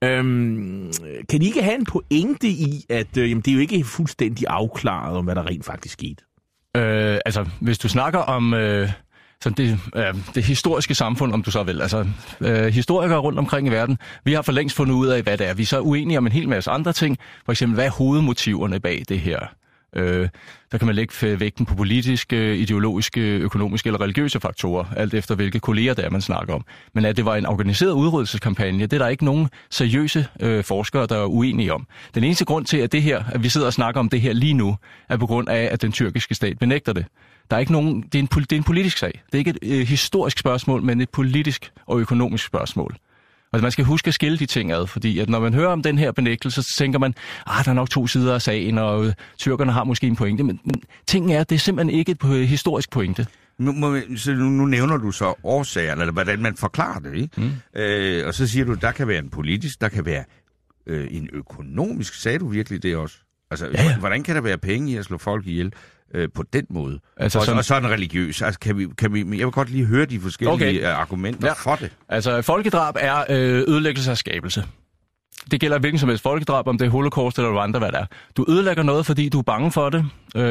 Øhm, kan de ikke have en pointe i, at øh, jamen, det er jo ikke fuldstændig afklaret om, hvad der rent faktisk skete? Øh, altså, hvis du snakker om... Øh Så det, øh, det historiske samfund, om du så vil. Altså, øh, historikere rundt omkring i verden, vi har for længst fundet ud af, hvad det er. Vi er så uenige om en hel masse andre ting. For eksempel, hvad er hovedmotiverne bag det her? Øh, der kan man lægge vægten på politiske, ideologiske, økonomiske eller religiøse faktorer, alt efter hvilke kolleger det er, man snakker om. Men at det var en organiseret udryddelseskampagne, det er der ikke nogen seriøse øh, forskere, der er uenige om. Den eneste grund til, at det her, at vi sidder og snakker om det her lige nu, er på grund af, at den tyrkiske stat benægter det. Der er ikke nogen, det er en, det er en politisk sag. Det er ikke et øh, historisk spørgsmål, men et politisk og økonomisk spørgsmål. Og man skal huske at skille de ting ad, fordi at når man hører om den her benægtelse, så tænker man, ah, der er nok to sider af sagen, og øh, tyrkerne har måske en pointe. Men, men tingen er, at det er simpelthen ikke et øh, historisk pointe. Nu, må, så nu, nu nævner du så årsagerne, eller hvordan man forklarer det, ikke? Mm. Øh, og så siger du, der kan være en politisk, der kan være øh, en økonomisk. Sagde du virkelig det også? Altså, ja, ja. Hvordan kan der være penge i at slå folk ihjel øh, på den måde? Altså, og, sådan, og så en religiøs. Altså, kan vi, kan vi, jeg vil godt lige høre de forskellige okay. argumenter ja. for det. Altså, folkedrab er øh, ødelæggelse af skabelse. Det gælder hvilken som helst folkedrab, om det er holocaust eller Rwanda, hvad det er. Du ødelægger noget, fordi du er bange for det.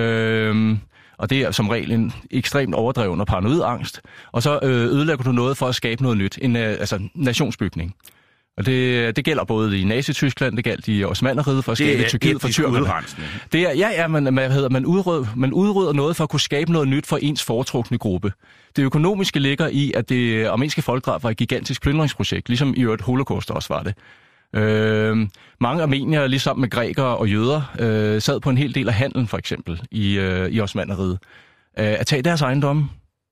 Øh, og det er som regel en ekstremt overdreven og paranoid angst. Og så øh, ødelægger du noget for at skabe noget nyt. En øh, altså, nationsbygning. Og det, det gælder både i Nazi-Tyskland, det gælder i Osmannerriget for at skabe Tyrkiet for tyrkerne. Det er, ja, ja, man, man, hedder, man, udrydder, man udrydder noget for at kunne skabe noget nyt for ens foretrukne gruppe. Det økonomiske ligger i, at det armenske folkedrab var et gigantisk plyndringsprojekt, ligesom i øvrigt Holocaust også var det. Øh, mange armenier, ligesom med grækere og jøder, øh, sad på en hel del af handelen, for eksempel, i, øh, i Osmannerriget. Øh, at tage deres ejendomme,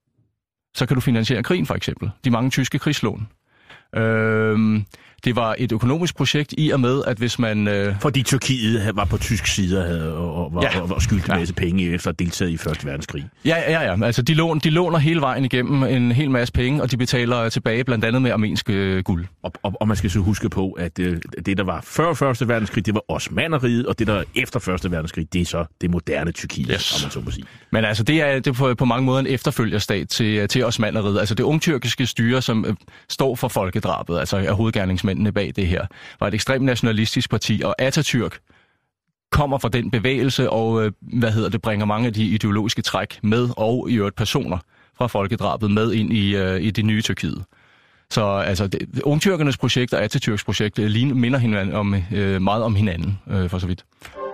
så kan du finansiere krigen, for eksempel. De mange tyske krigslån. Øh, Det var et økonomisk projekt i og med, at hvis man... Øh... Fordi Tyrkiet var på tysk side og, havde, og, og, ja. og, og skyldte en masse ja. penge efter at deltage i Første Verdenskrig. Ja, ja, ja. Altså, de, lån, de låner hele vejen igennem en hel masse penge, og de betaler tilbage blandt andet med armensk øh, guld. Og, og, og man skal så huske på, at øh, det, der var før Første Verdenskrig, det var Osmannerriget, og det, der efter Første Verdenskrig, det er så det moderne Tyrkiet, yes. om man så må sige. Men altså, det er, det er på, på mange måder en efterfølgerstat til, til Osmannerriget. Altså, det ungtyrkiske styre, som øh, står for folkedrabet, altså er hovedgerningsmændene bag det her, var et ekstremt nationalistisk parti, og Atatürk kommer fra den bevægelse, og øh, hvad hedder det, bringer mange af de ideologiske træk med, og i øvrigt personer fra folkedrabet med ind i, øh, i det nye Tyrkiet. Så altså, det, ungtyrkernes projekt og Atatürks projekt ligner, minder hinanden om, øh, meget om hinanden, øh, for så vidt.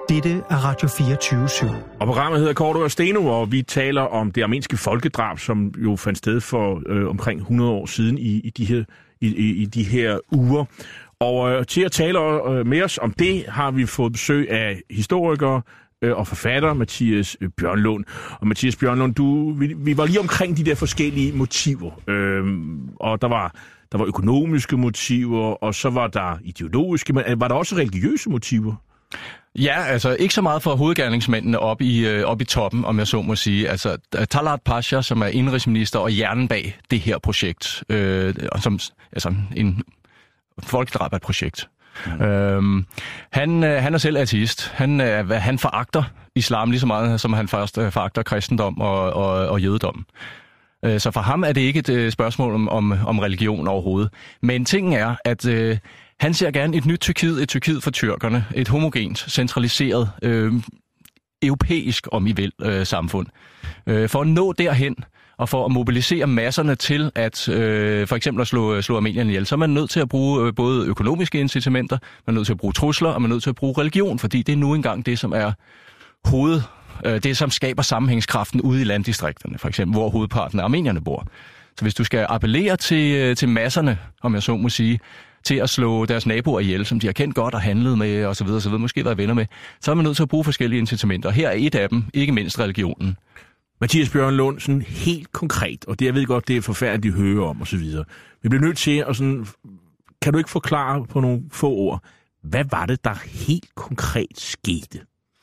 Dette er Radio fireogtyve syv. Og programmet hedder Korto og Steno, og vi taler om det armenske folkedrab, som jo fandt sted for øh, omkring hundrede år siden i, i, de, her, i, i, i de her uger. Og øh, til at tale øh, med os om det, har vi fået besøg af historiker øh, og forfatter Mathias øh, Bjørnlund. Og Mathias Bjørnlund, du, vi, vi var lige omkring de der forskellige motiver. Øh, og der var, der var økonomiske motiver, og så var der ideologiske, men var der også religiøse motiver? Ja, altså ikke så meget for hovedgerningsmændene op i, øh, op i toppen, om jeg så må sige. Altså Talat Pasha, som er indrigsminister og hjernen bag det her projekt, øh, som altså en folkedrab af et projekt. Mm. Øhm, han, øh, han er selv ateist. Han, øh, han foragter islam lige så meget, som han først øh, foragter kristendom og, og, og jødedom. Øh, så for ham er det ikke et øh, spørgsmål om, om, om religion overhovedet. Men tingen er, at øh, han ser gerne et nyt Tyrkiet, et Tyrkiet for tyrkerne, et homogent, centraliseret, øh, europæisk, om I vil, øh, samfund. Øh, for at nå derhen, og for at mobilisere masserne til at øh, for eksempel at slå, slå armenierne ihjel, så er man nødt til at bruge øh, både økonomiske incitamenter, man er nødt til at bruge trusler, og man er nødt til at bruge religion, fordi det er nu engang det, som er hoved, øh, det, som skaber sammenhængskraften ude i landdistrikterne, for eksempel, hvor hovedparten af armenierne bor. Så hvis du skal appellere til, øh, til masserne, om jeg så må sige, til at slå deres naboer ihjel, som de har kendt godt og handlet med, og så videre, så videre, måske været venner med, så er man nødt til at bruge forskellige incitamenter. Her er et af dem, ikke mindst religionen. Mathias Bjørnlund, sådan helt konkret, og det jeg ved godt, det er forfærdeligt at høre om, og så videre. Vi bliver nødt til at sådan, kan du ikke forklare på nogle få ord, hvad var det, der helt konkret skete?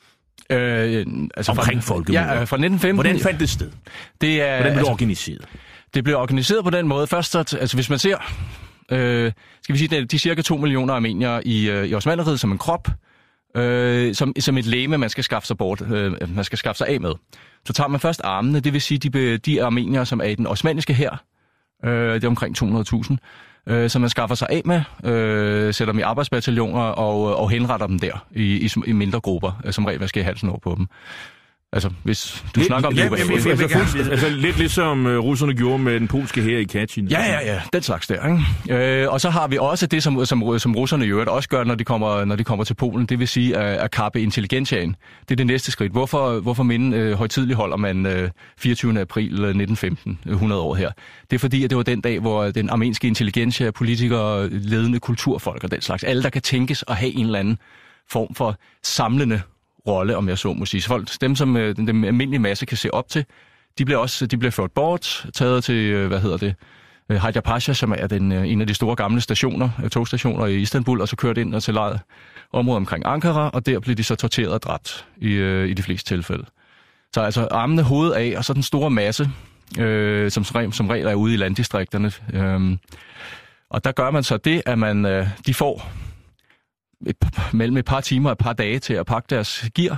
Øh, altså omkring fra, folkemordet? Ja, fra nitten femten. Hvordan fandt det sted? Det er, Hvordan blev det altså, organiseret? Det blev organiseret på den måde. Først, så, altså hvis man ser, øh, skal vi sige, de cirka to millioner armeniere i, øh, i Osmannerriget som en krop, øh, som, som et legeme, man skal skaffe sig bort, øh, man skal skaffe sig af med. Så tager man først armene, det vil sige de, de armeniere, som er i den osmanniske hær, øh, det er omkring to hundrede tusind, øh, som man skaffer sig af med, øh, sætter dem i arbejdsbataljoner og, og henretter dem der i, i, i mindre grupper, øh, som regel hvad skal i halsen over på dem. Altså, hvis du lidt, snakker om... Ja, det, ja, ja, altså, altså lidt ligesom uh, russerne gjorde med den polske hær i Katyn. Ja, ja, ja, den slags der, ikke? Øh, og så har vi også det, som, som, som russerne i øvrigt også gør, når de kommer, når de kommer til Polen, det vil sige at, at kappe intelligentiaen. Det er det næste skridt. Hvorfor, hvorfor minde øh, højtidligt holder man øh, fireogtyvende april nitten femten, hundrede år her? Det er fordi, at det var den dag, hvor den armenske intelligentsia, politikere, ledende kulturfolk og den slags, alle der kan tænkes at have en eller anden form for samlende rolle, om jeg så må sige. Så folk, dem, som øh, den, den almindelige masse kan se op til, de bliver også de bliver ført bort, taget til, øh, hvad hedder det, øh, Haydarpasa, som er den, øh, en af de store gamle stationer, øh, togstationer i Istanbul, og så kørt ind og til lejet området omkring Ankara, og der blev de så torteret og dræbt i, øh, i de fleste tilfælde. Så altså armene hovedet af, og så den store masse, øh, som, som regel er ude i landdistrikterne. Øh, og der gør man så det, at man øh, de får Et, mellem et par timer og et par dage til at pakke deres gear.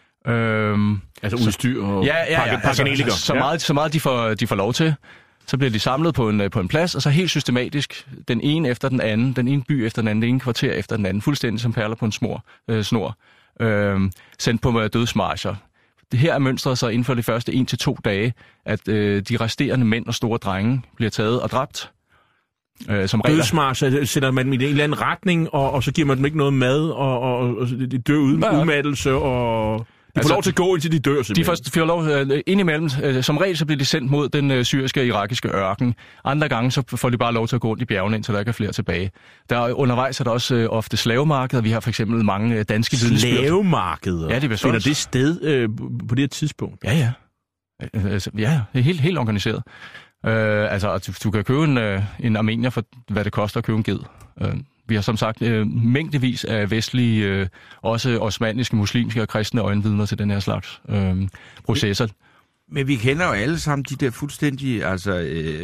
Øhm, altså udstyr og ja, ja, ja, pakke, altså, så, så meget, så meget de, får, de får lov til. Så bliver de samlet på en, på en plads, og så helt systematisk, den ene efter den anden, den ene by efter den anden, den ene kvarter efter den anden, fuldstændig som perler på en smor, øh, snor, øh, sendt på dødsmarscher. Det her er mønstret så inden for de første en til to dage, at øh, de resterende mænd og store drenge bliver taget og dræbt. Øh, som dødsmarscher, sætter man dem i en eller anden retning, og, og så giver man dem ikke noget mad, og, og, og de dør uden ja. udmattelse, og de får altså, lov til at gå, indtil de dør simpelthen. De får, får lov, øh, indimellem, øh, som regel så bliver de sendt mod den øh, syriske og irakiske ørken. Andre gange så får de bare lov til at gå rundt i bjergene, indtil der ikke er flere tilbage. Der undervejs er der også øh, ofte slavemarkeder. Vi har for eksempel mange øh, danske vidnesbyrd. Slavemarkeder? Ja, det finder det sted øh, på det her tidspunkt? Ja, ja. Øh, altså, ja, det er helt, helt organiseret. Øh, altså, du, du kan købe en, øh, en armenier for, hvad det koster at købe en ged. Øh, vi har som sagt øh, mængdevis af vestlige, øh, også osmanniske, muslimske og kristne øjenvidner til den her slags øh, processer. Men, men vi kender jo alle sammen de der fuldstændig, altså, øh,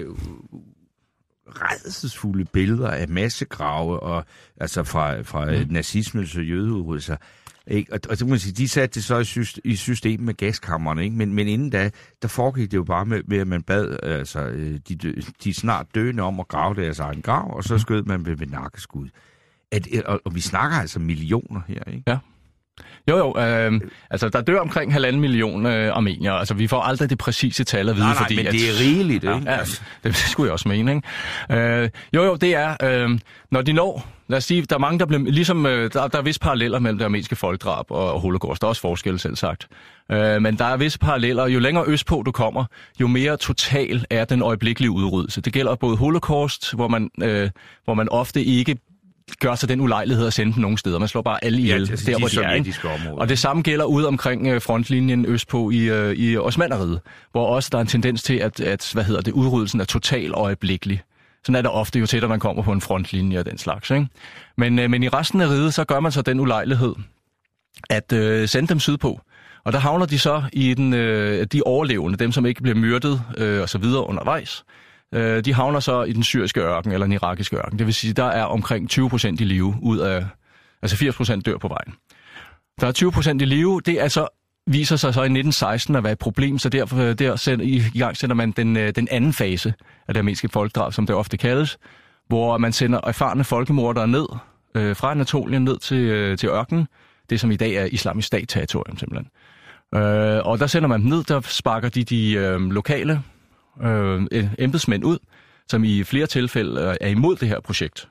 rædselsfulde billeder af massegrave, og, altså fra, fra mm. nazismens og jødeudryddelser. Ikke? Og, og så må man sige, de satte det så i, syst, i systemet med gaskammerne, ikke? Men, men inden da, der foregik det jo bare med, med at man bad altså, de, de snart døende om at grave deres egen grav, og så skød man ved, ved nakkeskud. At, og, og vi snakker altså millioner her, ikke? Ja. Jo, jo. Øh, altså, der dør omkring halvanden million øh, armenier. Altså, vi får aldrig det præcise tal at vide, nej, nej, fordi... men at, det er rigeligt, ja, ikke? Ja, det skulle jeg også mene, ikke? Øh, jo, jo, det er... Øh, når de når lad os sige, der er mange, der bliver, ligesom, der, der er visse paralleller mellem det armenske folkedrab og, og holocaust. Der er også forskel, selv sagt. Øh, men der er visse paralleller. Jo længere østpå du kommer, jo mere total er den øjeblikkelige udryddelse. Det gælder både holocaust, hvor man, øh, hvor man ofte ikke gør sig den ulejlighed at sende dem nogen steder. Man slår bare alle ihjel, ja, altså, der de hvor de er. Ikke? Og det samme gælder ude omkring frontlinjen østpå i, øh, i Osmannerriget, hvor også der er en tendens til, at, at hvad hedder det, udryddelsen er total øjeblikkelig. Sådan er det ofte, jo tættere man kommer på en frontlinje og den slags. Ikke? Men, øh, men i resten af riget, så gør man så den ulejlighed at øh, sende dem sydpå. Og der havner de så i den, øh, de overlevende, dem som ikke bliver myrdet øh, og så videre undervejs. Øh, de havner så i den syriske ørken eller den irakiske ørken. Det vil sige, der er omkring tyve procent i live ud af, altså firs procent dør på vejen. Der er tyve procent i live, det er så viser sig så i nitten seksten at være et problem, så derfor der sætter, i gang sætter man den, den anden fase af det armenske folkedrab, som det ofte kaldes, hvor man sender erfarne folkemordere ned øh, fra Anatolien ned til, øh, til ørkenen, det som i dag er Islamisk Stat-territorium simpelthen. Øh, og der sender man dem ned, der sparker de de øh, lokale øh, embedsmænd ud, som i flere tilfælde er imod det her projekt,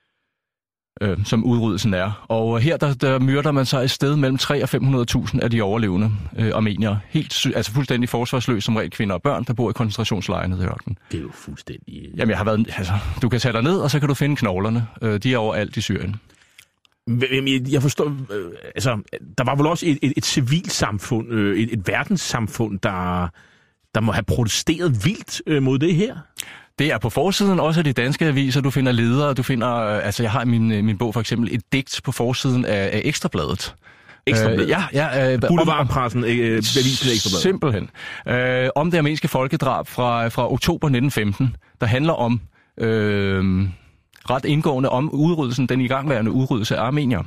øh, som udryddelsen er. Og her der, der myrder man sig et sted mellem tre hundrede og fem hundrede tusind af de overlevende øh, armeniere. Helt, altså fuldstændig forsvarsløs, som regel kvinder og børn, der bor i koncentrationslejre nede i ørkenen. Det er jo fuldstændig... Jamen jeg har været... Altså, du kan tage dig ned, og så kan du finde knoglerne. Øh, de er overalt i Syrien. Jeg forstår, øh, altså, der var vel også et, et, et civilsamfund, øh, et, et verdenssamfund, der, der må have protesteret vildt øh, mod det her? Det er på forsiden også af de danske aviser, du finder ledere, du finder, øh, altså jeg har i min, min bog for eksempel et digt på forsiden af, af Ekstrabladet. Ekstrabladet? Øh, ja, ja. Øh, Boulevardpressen, øh, avisen Ekstrabladet. Simpelthen. Øh, om det armenske folkedrab fra, fra oktober nitten femten, der handler om... Øh, ret indgående om udryddelsen, den igangværende udryddelse af armenier.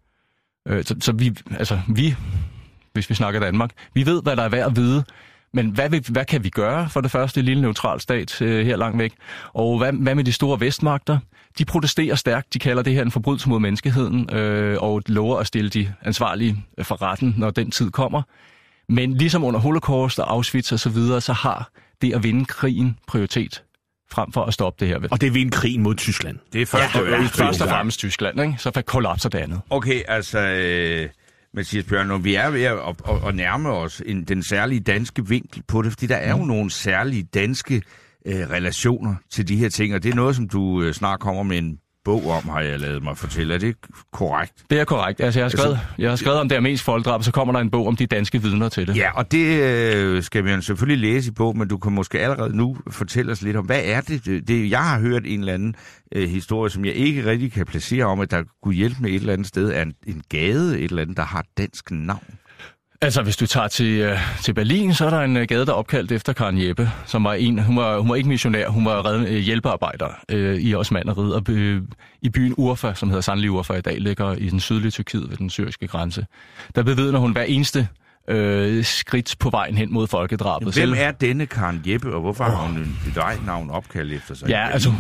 Øh, så, så vi, altså vi, hvis vi snakker Danmark, vi ved, hvad der er værd at vide, men hvad, vil, hvad kan vi gøre for det første lille neutral stat øh, her langt væk? Og hvad, hvad med de store vestmagter? De protesterer stærkt, de kalder det her en forbrydelse mod menneskeheden, øh, og lover at stille de ansvarlige for retten, når den tid kommer. Men ligesom under Holocaust og Auschwitz og så videre, så har det at vinde krigen prioritet frem for at stoppe det her. Og det er vinde krigen mod Tyskland. Det er først, ja, ja, først og fremmest Tyskland, ikke? Så kollapser det andet. Okay, altså, øh, Mathias Bjørn, vi er ved at, at, at, at nærme os en, den særlige danske vinkel på det, fordi der er jo mm. nogle særlige danske øh, relationer til de her ting, og det er noget, som du øh, snart kommer med en bog om, har jeg lavet mig fortælle. Er det korrekt? Det er korrekt. Altså, jeg har skrevet, jeg har skrevet om det armenske folkedrab, så kommer der en bog om de danske vidner til det. Ja, og det øh, skal vi jo selvfølgelig læse i bog, men du kan måske allerede nu fortælle os lidt om, hvad er det? det jeg har hørt en eller anden øh, historie, som jeg ikke rigtig kan placere om, at der kunne hjælpe med et eller andet sted, er en, en gade, et eller andet, der har et dansk navn. Altså, hvis du tager til, uh, til Berlin, så er der en uh, gade, der er opkaldt efter Karen Jeppe, som var en, hun var, hun var ikke missionær, hun var redden, uh, hjælpearbejder uh, i Osmannerriget, og uh, i byen Urfa, som hedder sandelig Urfa i dag, ligger i den sydlige Tyrkiet ved den syriske grænse. Der bevidner hun hver eneste uh, skridt på vejen hen mod folkedrabet. Hvem er denne Karen Jeppe, og hvorfor har hun et vejnavn opkaldt efter sig? Ja, altså,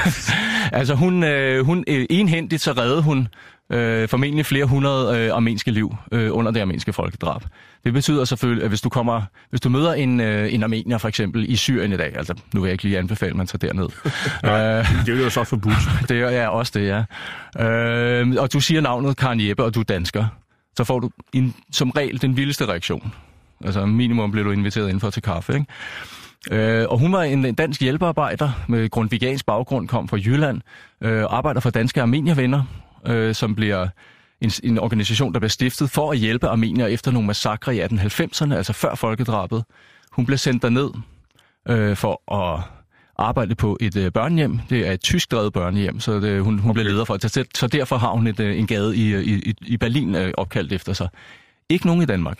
altså hun, uh, hun uh, enhændigt så reddede hun Øh, formentlig flere hundrede øh, armenske liv øh, under det armenske folkedrab. Det betyder selvfølgelig, at hvis du kommer, hvis du møder en, øh, en armenier for eksempel i Syrien i dag, altså nu vil jeg ikke lige anbefale, at man tager derned. Nej, øh, det er jo så forbudt. Det er ja, også det, ja. Øh, og du siger navnet Karen Jeppe, og du er dansker, så får du en, som regel den vildeste reaktion. Altså minimum bliver du inviteret indenfor til kaffe, ikke? Øh, og hun var en dansk hjælpearbejder med grundvigiansk baggrund, kom fra Jylland, øh, arbejder for danske armeniervenner, Øh, som bliver en, en organisation, der bliver stiftet for at hjælpe armenier efter nogle massakre i atten halvfemserne, altså før folkedrabet. Hun blev sendt derned øh, for at arbejde på et øh, børnehjem. Det er et tysk drevet børnehjem, så det, hun, hun okay. blev leder for det. Så, så derfor har hun et, en gade i, i, i Berlin øh, opkaldt efter sig. Ikke nogen i Danmark.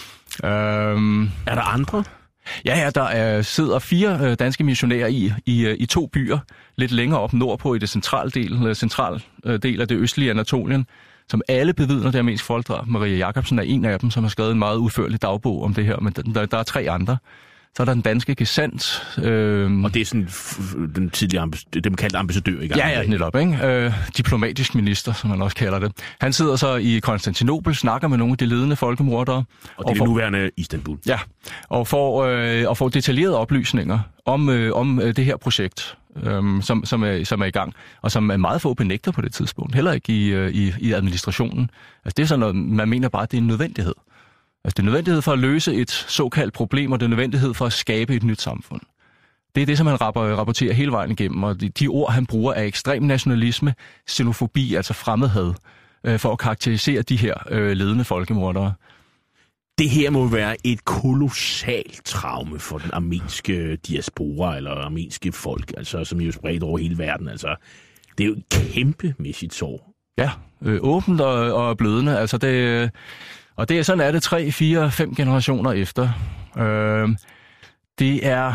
Øhm, er der andre? Ja, ja, der er, sidder fire øh, danske missionærer i, i, i to byer, lidt længere op nordpå i det centrale del, central, øh, del af det østlige Anatolien, som alle bevidner det armenske folkedrab. Maria Jacobsen er en af dem, som har skrevet en meget udførlig dagbog om det her, men der, der er tre andre. Så er der den danske gesandt. Øh, og det er sådan f- den tidligere ambas- det man kaldte ambassadør i gang. Ja, ja, netop, ikke? Øh, diplomatisk minister, som man også kalder det. Han sidder så i Konstantinopel, snakker med nogle af de ledende folkemordere. Og det er og det får, nuværende Istanbul. Ja, og får, øh, og får detaljerede oplysninger om, øh, om øh, det her projekt, øh, som, som, er, som er i gang, og som er meget få benægter på det tidspunkt. Heller ikke i, øh, i, i administrationen. Altså det er sådan noget, man mener bare, at det er en nødvendighed. Altså det er nødvendighed for at løse et såkaldt problem, og det er nødvendighed for at skabe et nyt samfund. Det er det, som han rapporterer hele vejen igennem, og de, de ord, han bruger, er ekstrem nationalisme, xenofobi, altså fremmedhad, øh, for at karakterisere de her øh, ledende folkemordere. Det her må være et kolossalt traume for den armenske diaspora, eller armenske folk, altså, som jo er spredt over hele verden. Altså, det er jo et kæmpemæssigt sår. Ja, øh, åbent og, og blødende. Altså det, og det er sådan, er det tre, fire, fem generationer efter. Øh, det er...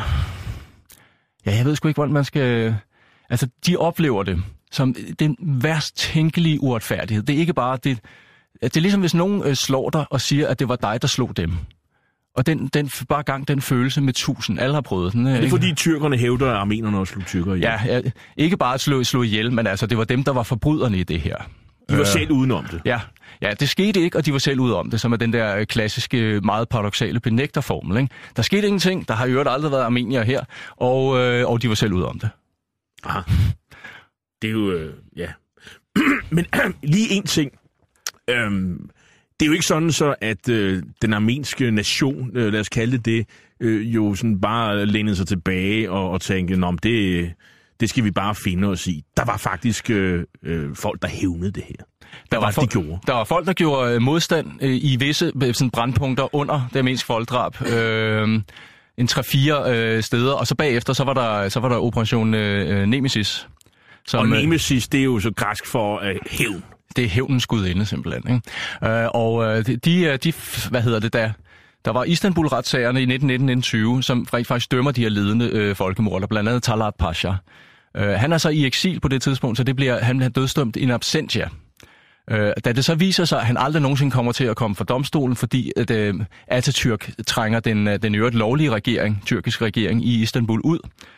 Ja, jeg ved sgu ikke, hvordan man skal... Altså, de oplever det som den værst tænkelige uretfærdighed. Det er ikke bare... Det, det er ligesom, hvis nogen øh, slår dig og siger, at det var dig, der slog dem. Og den, den, bare gang den følelse med tusind. Alle har prøvet den. Er det ikke? fordi tyrkerne hævder, at armenerne også slog tyrker ihjel? Ja, ja, ikke bare at slå, slå ihjel, men altså, det var dem, der var forbryderne i det her. De var øh, selv udenom det. Ja, ja, det skete ikke, og de var selv ude om det, som er den der klassiske, meget paradoksale benægterformel. Ikke? Der skete ingenting, der har i øvrigt aldrig været armenier her, og, øh, og de var selv ude om det. Aha. Det er jo, øh, ja. Men lige en ting. Øhm, det er jo ikke sådan så, at øh, den armenske nation, øh, lad os kalde det det, øh, jo sådan bare lænede sig tilbage og, og tænkte, nå, det, det skal vi bare finde os i. Der var faktisk øh, øh, folk, der hævnede det her. Der var, var folk, de gjorde. Der var folk, der gjorde modstand øh, i visse sådan brandpunkter under det armenske folkedrab. Øh, en tre-fire øh, steder, og så bagefter, så var der, så var der operation øh, Nemesis. Som, og Nemesis, det er jo så græsk for øh, hævn. Det er hævnens gudinde, simpelthen. Ikke? Øh, og øh, de, de, hvad hedder det der? Der var Istanbul-retssagerne i nitten nitten til nitten tyve, som faktisk dømmer de her ledende øh, folkemorder, blandt andet Talat Pasha. Øh, han er så i eksil på det tidspunkt, så det bliver, han bliver dødsdømt in absentia. Øh, da det så viser sig, at han aldrig nogensinde kommer til at komme for domstolen, fordi at, øh, Atatürk trænger den, den øvrigt lovlige regering, tyrkiske regering i Istanbul ud.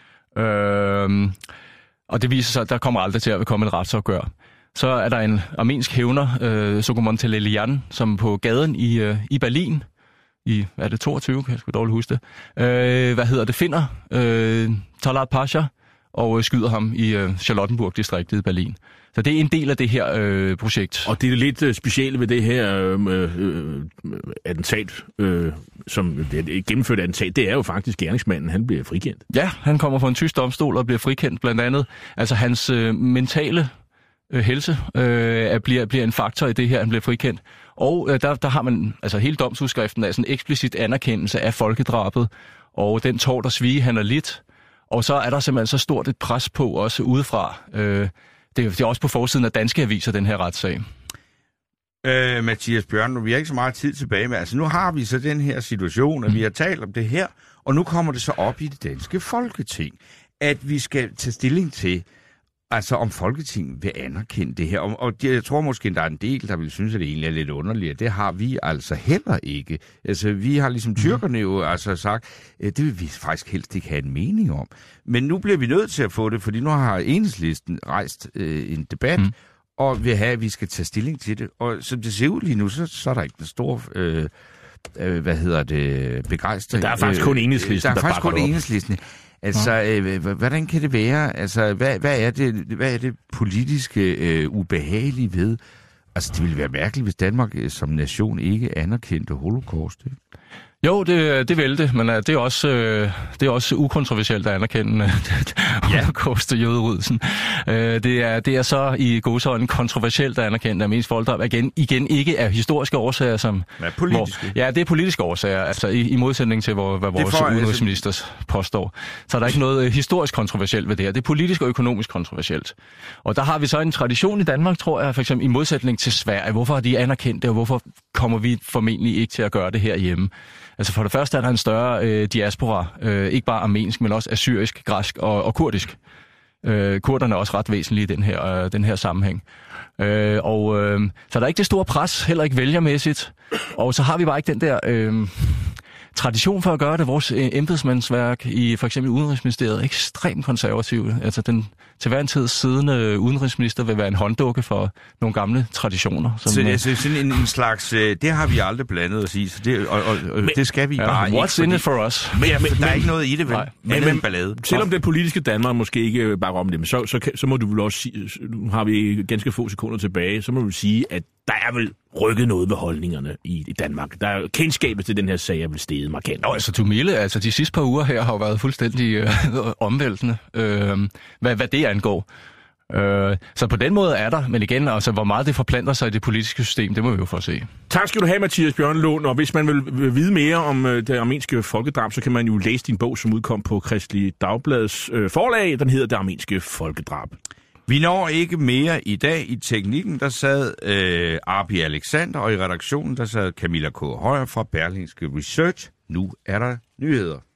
Øh, og det viser sig, at der kommer aldrig til at komme et retsopgør. Så er der en armensk hævner, øh, Sogomon Telelian, som på gaden i, øh, i Berlin, i, er det toogtyve, kan jeg sgu dårligt huske det, øh, hvad hedder det, finder øh, Talat Pasha og øh, skyder ham i øh, Charlottenburg-distriktet i Berlin. Så det er en del af det her øh, projekt. Og det er lidt øh, specielt ved det her øh, øh, attentat, øh, som det gennemførte attentat, det er jo faktisk gerningsmanden, han bliver frikendt. Ja, han kommer fra en tysk domstol og bliver frikendt blandt andet. Altså hans øh, mentale øh, helse øh, bliver, bliver en faktor i det her, han bliver frikendt. Og øh, der, der har man, altså hele domsudskriften er sådan en eksplicit anerkendelse af folkedrabet, og den tort og svige, han er lidt. Og så er der simpelthen så stort et pres på, også udefra. Øh, det, det er også på forsiden af danske aviser, den her retssag. Øh, Mathias Bjørn, nu vi har ikke så meget tid tilbage med. Altså nu har vi så den her situation, at vi har talt om det her, og nu kommer det så op i det danske Folketing, at vi skal tage stilling til, altså om Folketinget vil anerkende det her. Og, og jeg tror måske, der er en del, der vil synes, at det egentlig er lidt underligt. Det har vi altså heller ikke. Altså vi har ligesom tyrkerne jo altså sagt, det vil vi faktisk helst ikke have en mening om. Men nu bliver vi nødt til at få det, fordi nu har Enhedslisten rejst øh, en debat, mm. og vil have, at vi skal tage stilling til det. Og som det ser ud lige nu, så, så er der ikke en stor... Øh, øh, hvad hedder det, begejstring. Der er faktisk kun Enhedslisten, der, der der faktisk kun Enhedslisten. Altså, øh, hvordan kan det være? Altså, hvad, hvad, er, det, hvad er det politiske øh, ubehagelige ved? Altså, det ville være mærkeligt, hvis Danmark øh, som nation ikke anerkendte holocaust. Ikke? Jo, det, det vil det, men uh, det er også, uh, det er også ukontroversielt at anerkende holocaust og jødeudryddelsen. Uh, det, er, det er så i godsøjne kontroversielt at anerkende, at mest folkedrab igen, igen ikke er historiske årsager, som... Hvad er politiske? Hvor, ja, det er politiske årsager, altså i, i modsætning til, hvor, hvad vores udenrigsminister altså... påstår. Så er der ikke noget uh, historisk kontroversielt ved det her. Det er politisk og økonomisk kontroversielt. Og der har vi så en tradition i Danmark, tror jeg, for eksempel i modsætning til Sverige. Hvorfor har de anerkendt det, og hvorfor kommer vi formentlig ikke til at gøre det herhjemme? Altså for det første er der en større øh, diaspora, øh, ikke bare armensk, men også assyrisk, græsk og, og kurdisk. Øh, kurderne er også ret væsentlige i den her, øh, den her sammenhæng. Øh, og øh, så der er ikke det store pres, heller ikke vælgermæssigt. Og så har vi bare ikke den der, øh, tradition for at gøre det. Vores øh, embedsmandsværk i for eksempel Udenrigsministeriet er ekstremt konservative. Altså den til hver en tid siddende udenrigsminister vil være en hånddukke for nogle gamle traditioner. Som, så det øh, er sådan en, en slags, øh, det har vi aldrig blandet os i, så det, og, og, og men, det skal vi ja, bare what's ikke. Fordi, in it for us? Men, ja, men, der er men, ikke noget i det, vel? Nej. Men, men, ballade. Selvom det politiske Danmark måske ikke bakker om det, så, så, så må du vel også sige, nu har vi ganske få sekunder tilbage, så må du sige, at der er vel rykket noget ved holdningerne i, i Danmark. Der er kendskabet til den her sag er vel steget markant. Nå, altså Tumille, altså de sidste par uger her har jo været fuldstændig øh, omvæltende, øh, hvad, hvad det angår. Øh, så på den måde er der, men igen, altså hvor meget det forplanter sig i det politiske system, det må vi jo få at se. Tak skal du have, Mathias Bjørnlund, og hvis man vil vide mere om det armenske folkedrab, så kan man jo læse din bog, som udkom på Kristelig Dagbladets øh, forlag. Den hedder Det armenske folkedrab. Vi når ikke mere i dag. I teknikken, der sad øh, Arbi Alexander, og i redaktionen, der sad Camilla K. Højer fra Berlingske Research. Nu er der nyheder.